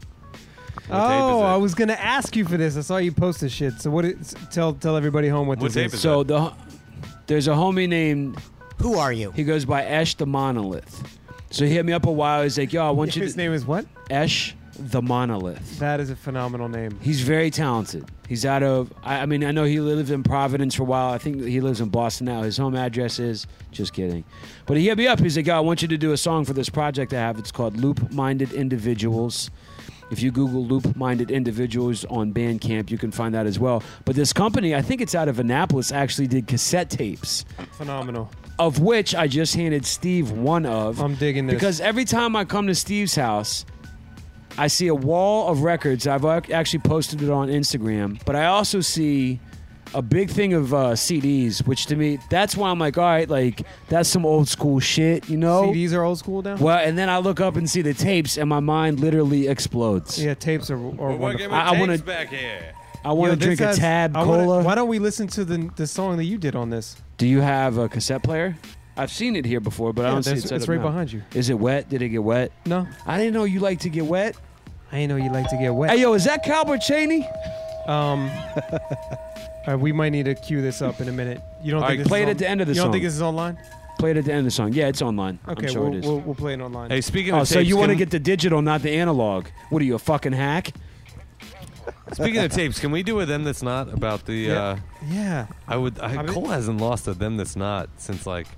Oh, it? I was gonna ask you for this. I saw you post this shit. So what? Is, tell tell everybody home what, What this tape is. is So the there's a homie named Who are you? he goes by Esh the Monolith. So he hit me up a while. He's like, yo, I want you His to name is what? Esh the Monolith. That is a phenomenal name. He's very talented. He's out of, I, I mean, I know he lived in Providence for a while. I think he lives in Boston now. His home address is, just kidding. But he hit me up. He's like, yo, I want you to do a song for this project I have. It's called Loop Minded Individuals. If you Google Loop Minded Individuals on Bandcamp, you can find that as well. But this company, I think it's out of Annapolis, actually did cassette tapes, Phenomenal. of which I just handed Steve one of. I'm digging this. Because every time I come to Steve's house, I see a wall of records. I've ac- actually posted it on Instagram, but I also see a big thing of uh, C Ds, which to me, that's why I'm like, all right, like, that's some old school shit, you know? C Ds are old school now? Well, and then I look up and see the tapes, and my mind literally explodes. Yeah, tapes are, are wonderful. I- I wanna- back here. I want Yo, to this drink a has- Tab I wanna- Cola. Why don't we listen to the the song that you did on this? Do you have a cassette player? I've seen it here before, but I Yeah, don't see it there's- set it's up right now. behind you. Is it wet? Did it get wet? No. I didn't know you like to get wet. I didn't know you like to get wet. Hey, yo, is that Calbert Cheney? Um, all right, we might need to cue this up in a minute. You don't All think right, this play is it on- at the end of the You don't song. think this is online? Play it at the end of the song. Yeah, it's online. Okay, I'm sure we'll, it is. we'll we'll play it online. Hey, speaking Oh, of so tapes, you want to can- get the digital, not the analog? What are you, a fucking hack? Speaking of tapes, can we do a Them That's Not about the? Yeah. Uh, yeah. I would. I, I mean- Cole hasn't lost a Them That's Not since like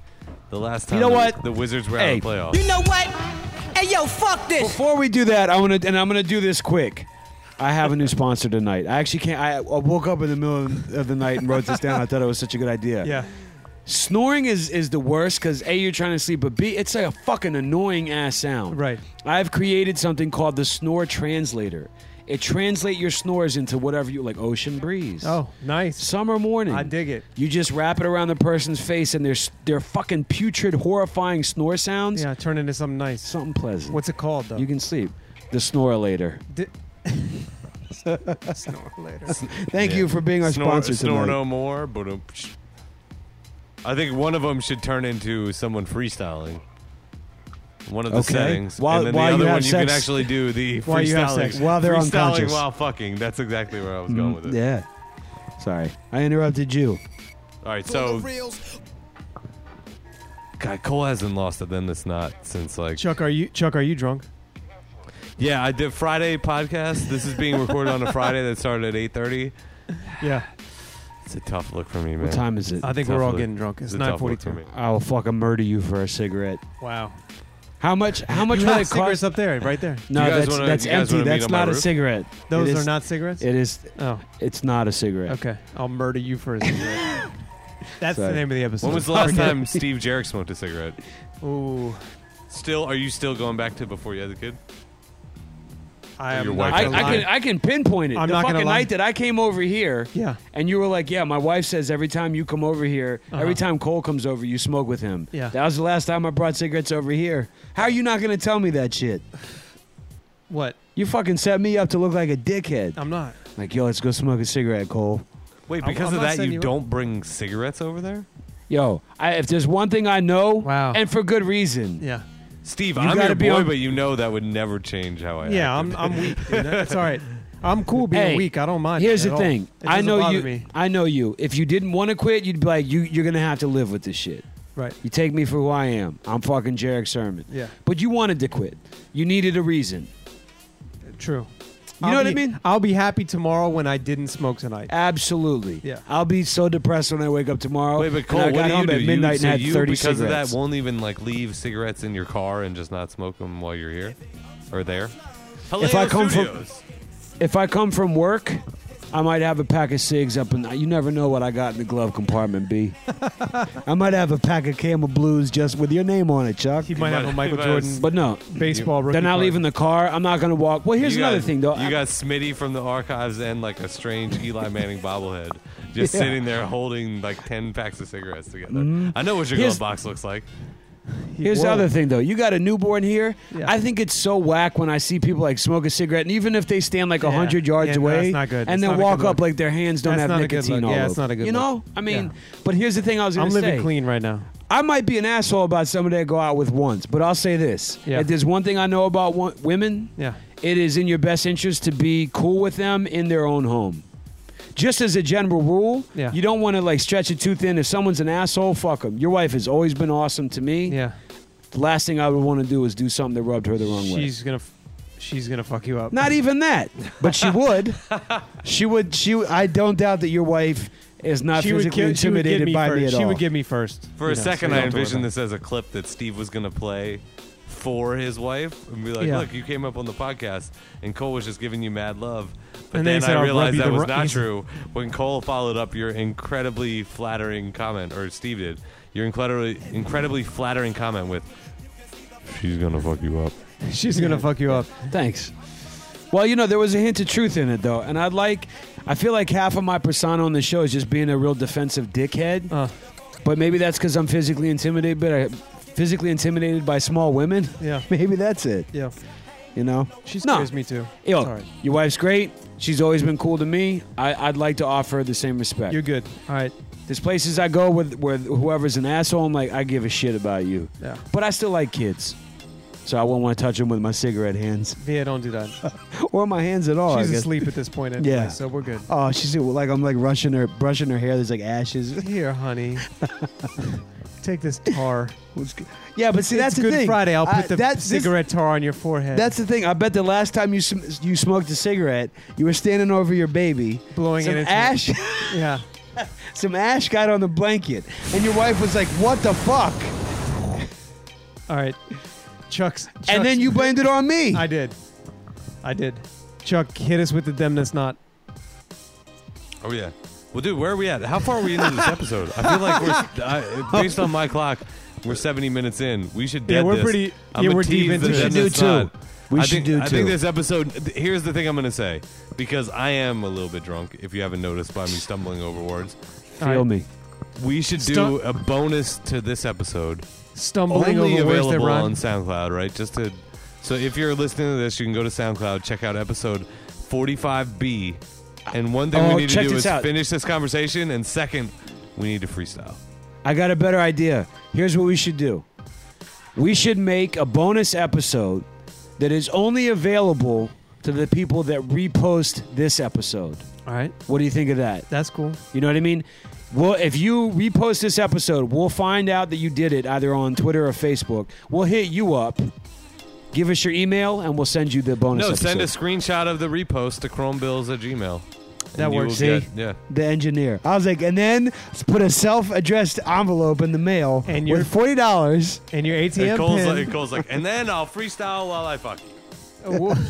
The last time You know the, what? the Wizards were Hey. out of the playoffs. You know what? Hey, yo, fuck this. Before we do that, I'm gonna and I'm gonna do this quick. I have a new sponsor tonight. I actually can't. I, I woke up in the middle of the night and wrote this down. I thought it was such a good idea. Yeah. Snoring is, is the worst because A, you're trying to sleep, but B, it's like a fucking annoying ass sound. Right. I've created something called the Snore Translator. It translates your snores into whatever you like. Ocean breeze. Oh, nice. Summer morning. I dig it. You just wrap it around the person's face, and there's they're fucking putrid, horrifying snore sounds. Yeah, turn into something nice. Something pleasant. What's it called, though? You can sleep. The Snorelator. Di- Snore later. Thank Yeah. you for being our snore, sponsor snore tonight. no more. But I think one of them should turn into someone freestyling. One of the Okay. settings, While- and then while the you other have one you sex- can actually do the While you have freestyling sex. While they're freestyling unconscious. while fucking. That's exactly where I was going with it. Yeah. Sorry, I interrupted you. All right, so God, Cole hasn't lost it. Then it's not since like Chuck, are you Chuck? Are you drunk? yeah, I did Friday podcast. This is being recorded on a Friday that started at eight thirty. Yeah. It's a tough look for me, man. What time is it? I think Tough we're all look. getting drunk. It's a nine tough look forty-two. for me. I will fucking murder you for a cigarette. Wow. How much? How much You will have it cigarettes cost? up there, right there. No, You guys that's wanna- that's you guys empty. wanna meet That's on my not a roof? cigarette. Those It are is- not cigarettes? It is. Oh, It's not a cigarette. okay. I'll murder you for a cigarette. That's Sorry. the name of the episode. When was the last time Steve Jarek smoked a cigarette? Ooh. Still, are you still going back to before you had the kid? I Or am your not wife I, gonna I lie. can I can pinpoint it. I'm the not gonna fucking lie. night that I came over here, Yeah. and you were like, "Yeah, my wife says every time you come over here, every Uh-huh. time Cole comes over, you smoke with him." Yeah. That was the last time I brought cigarettes over here. How are you not going to tell me that shit? What? You fucking set me up to look like a dickhead. I'm not. Like, yo, let's go smoke a cigarette, Cole. Wait, I'm- because I'm of not that, setting you you up. don't bring cigarettes over there? Yo, I, if there's one thing I know, Wow. and for good reason, Yeah. Steve, You I'm gotta your be boy, on- but you know that would never change how I Yeah, acted. I'm I'm weak, dude. It's all right. I'm cool being Hey, weak. I don't mind. here's it the at thing. all. It I doesn't know bother you. Me. I know you. If you didn't want to quit, you'd be like, you, you're gonna have to live with this shit. Right. You take me for who I am. I'm fucking Jarek Sermon. Yeah. But you wanted to quit. You needed a reason. True. You I'll know what be- I mean? I'll be happy tomorrow when I didn't smoke tonight. Absolutely. Yeah. I'll be so depressed when I wake up tomorrow. Wait, but and Cole, I what got do you home do? at You- midnight so and had you, thirty because cigarettes. of that, won't even like leave cigarettes in your car and just not smoke them while you're here or there? If I Haleo come from- Studios. If I come from work, I might have a pack of cigs up in. You never know what I got in the glove compartment, B. I might have a pack of Camel Blues just with your name on it, Chuck. He might have a might- Michael he might Jordan have- But no, baseball rookie they're not card. leaving the car. I'm not going to walk. Well, here's You another got- thing, though. You I- got Smitty from the archives and like a strange Eli Manning bobblehead just Yeah. sitting there holding like ten packs of cigarettes together. Mhm. I know what your Here's- glove box looks like. Here's the Whoa. other thing, though. You got a newborn here. Yeah. I think it's so whack when I see people like smoke a cigarette, and even if they stand like a Yeah. hundred yards Yeah, no, away, that's not good. and It's then not a walk good up look. like their hands don't That's have not a good nicotine look. all Yeah, over. it's not a good You look. know, I mean, Yeah. but here's the thing I was going I'm to say. living clean right now. I might be an asshole about somebody I go out with once, but I'll say this: Yeah. if there's one thing I know about one, women, Yeah. it is in your best interest to be cool with them in their own home. Just as a general rule, Yeah. you don't want to like stretch it too thin. If someone's an asshole, fuck them. Your wife has always been awesome to me. Yeah. The last thing I would want to do is do something that rubbed her the wrong way. She's gonna. f- She's gonna fuck you up. Not even that, but she would. she would. She. I don't doubt that your wife is not She would, physically give, she would give intimidated me by first. me at She all. would give me first. For you a know, second, so you I don't have to worry envisioned about this as a clip that Steve was going to play for his wife and be like, Yeah. look, you came up on the podcast and Cole was just giving you mad love. But And then he then said, I "I'll rub realized you that the was ru-" not he's- true when Cole followed up your incredibly flattering comment, or Steve did, your incredibly, incredibly flattering comment with, she's going to fuck you up. it. She's gonna fuck you up. Thanks. Well, you know, there was a hint of truth in it, though, and I'd like. I feel like half of my persona on the show is just being a real defensive dickhead. Uh, But maybe that's because I'm physically intimidated, but I, physically intimidated by small women. yeah. Maybe that's it. Yeah. You know. She No. scares me too. Yo, It's all right. your wife's great. She's always been cool to me. I, I'd like to offer her the same respect. You're good. All right. There's places I go with where whoever's an asshole, I'm like, I give a shit about you. Yeah. But I still like kids. So I won't want to touch them with my cigarette hands. Yeah. Don't do that. Or my hands at all. I She's guess. asleep at this point. Anyway, Yeah. So we're good. Oh, she's like, I'm like rushing her, brushing her hair. There's like ashes. Here, honey. Take this tar. Yeah, but see, that's it's the Good thing. Friday. I'll I- put the that's- this- cigarette tar on your forehead. That's the thing. I bet the last time you sm- you smoked a cigarette, you were standing over your baby, blowing some it into ash, Yeah. some ash got on the blanket, and your wife was like, "What the fuck?" All right. Chuck's, Chuck's. And then you blamed it on me. I did. I did. Chuck, hit us with the Them That's Not. Oh, yeah. Well, dude, where are we at? How far are we into this episode? I feel like we're, I, based on my clock, we're seventy minutes in. We should dead Yeah, we're this. pretty- I'm yeah, a we're tease deep into the it. We should Them do That's two. Not. We I should think, do I two. think this episode, th- here's the thing I'm going to say, because I am a little bit drunk, if you haven't noticed by me stumbling over words. Feel All right. me. We should do Stu- a bonus to this episode. Stumbling Only over words that available rhyme. on SoundCloud, right? Just to, so if you're listening to this, you can go to SoundCloud, check out episode forty-five B. And one thing Oh, we need to check do this is out. finish this conversation, and second, we need to freestyle. I got a better idea. Here's what we should do. We should make a bonus episode that is only available to the people that repost this episode. All right. What do you think of that? That's cool. You know what I mean? Well, if you repost this episode, we'll find out that you did it either on Twitter or Facebook. We'll hit you up. Give us your email, and we'll send you the bonus No, episode. send a screenshot of the repost to chromebills at Gmail. That And you works. will See? get- yeah. The engineer. I was like, and then put a self-addressed envelope in the mail And your- with forty dollars. And your A T M And Cole's pin. like, Cole's like, and then I'll freestyle while I fuck you.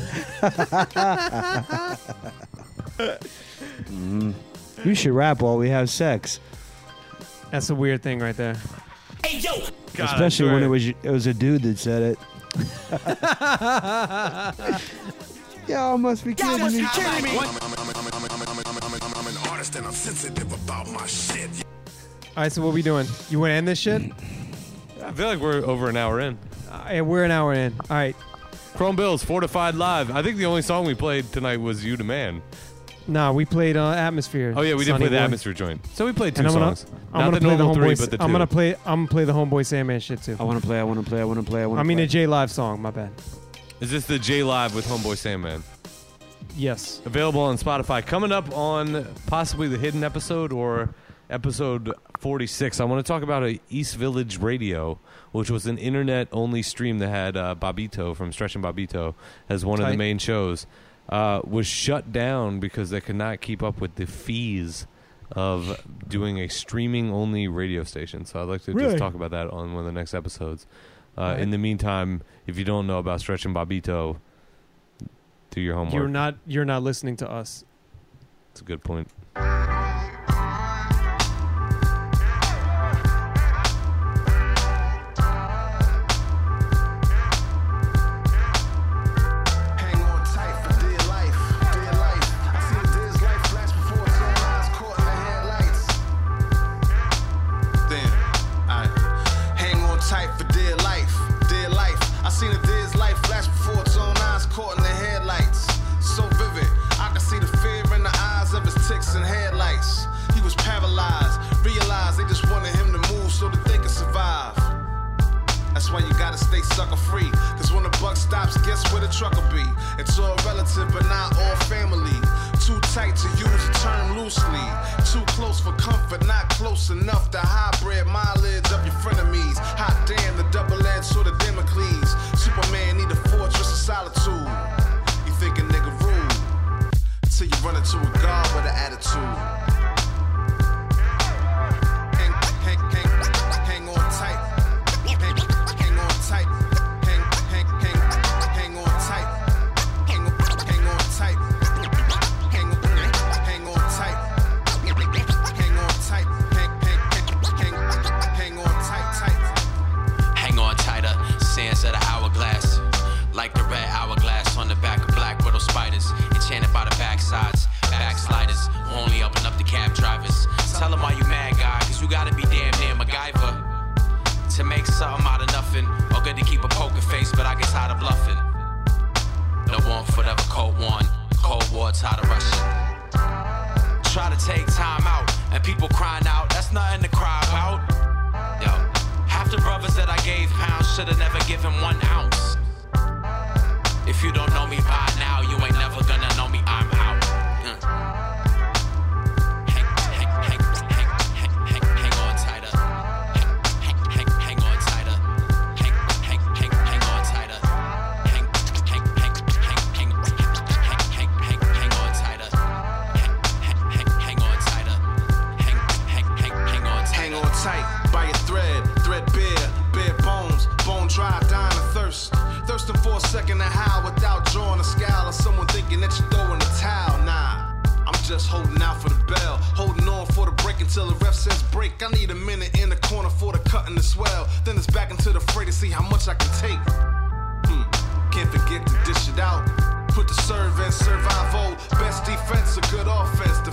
Mm. You should rap while we have sex, That's a weird thing right there. God, especially I'm when sure- it was it was a dude that said it. Y'all must be kidding me. All right, so what we doing? You want to end this shit? I feel like we're over an hour in. Uh, yeah, we're an hour in. All right. Chrome Bills, Fortified Live. I think the only song we played tonight was You the Man. Nah, we played uh, Atmosphere. Oh, yeah, we did Sonny play the Boy. Atmosphere joint. So we played two And I'm gonna, songs. I'm Not gonna the play the normal three, Homeboy. but the two. I'm gonna play. I'm gonna play the Homeboy Sandman shit too. I want to play. I want to play. I want to play. I want to I play. mean a J Live song. My bad. Is this the J Live with Homeboy Sandman? Yes. Available on Spotify. Coming up on possibly the hidden episode or episode forty-six, I want to talk about a East Village Radio, which was an internet-only stream that had uh, Bobito from Stretch and Bobito as one of the Tight. main shows. Uh, was shut down because they could not keep up with the fees of doing a streaming-only radio station. So I'd like to Really? just talk about that on one of the next episodes. Uh, Right. In the meantime, if you don't know about Stretch and Bobito, do your homework. You're not. You're not listening to us. It's a good point. Hang on tight for dear life, dear life. I see the dear's life flash before its own eyes, caught in the headlights. Damn, alright. Hang on tight for dear life, dear life. I seen the dear's life flash before its own eyes, caught in the headlights. So vivid, I can see the fear in the eyes of his ticks and headlights. He was paralyzed, realized they just wanted him to move so that they could survive. That's why you gotta stay sucker free. Cause when the buck stops, guess where the truck'll be? It's all relative, but not all family. Too tight to use a term loosely. Too close for comfort, not close enough to hybrid mileage of your frenemies. Hot damn, the double-edged sword of Damocles. Superman need a fortress of solitude. You think a nigga rude till you run into a god with an attitude. Hang, hang, hang, hang on tight. Hang, hang on tight. Hang, hang, hang, hang on tight. Hang, hang on tight. Hang, hang on tight. Hang on tight. Hang, hang, hang, hang on tight, tight. Hang on tighter, sands of the hourglass. Like the red hourglass on the back of black widow spiders. Enchanted by the backsides, backsliders. Only up and up the cab drivers. Tell them why you mad, guy, cause you gotta be damn near MacGyver to make something out of nothing. Or good to keep a poker face, but I get tired of bluffing. No one foot ever cold one. Cold war tired of rushing. Try to take time out, and people crying out, that's nothing to cry about. Yo, half the brothers that I gave pounds should've never given one ounce. If you don't know me by now, you ain't never gonna know me, I'm out. Uh. Hang, hang, hang, hang, hang, hang, hang on tighter. Hang, hang, hang on tighter. Hang, hang, hang, hang on tighter. Hang, hang, hang, hang, hang, hang, hang, hang, hang on tighter. Hang, hang, hang on tighter. Hang, hang, hang, hang on tighter. Hang on tight by your thread, thread bare, bare bones, bone dry just holding out for the bell. Holding on for the break until the ref says break. I need a minute in the corner for the cut and the swell. Then it's back into the fray to see how much I can take. Hmm. Can't forget to dish it out. Put the serve in survival. Best defense, a good offense.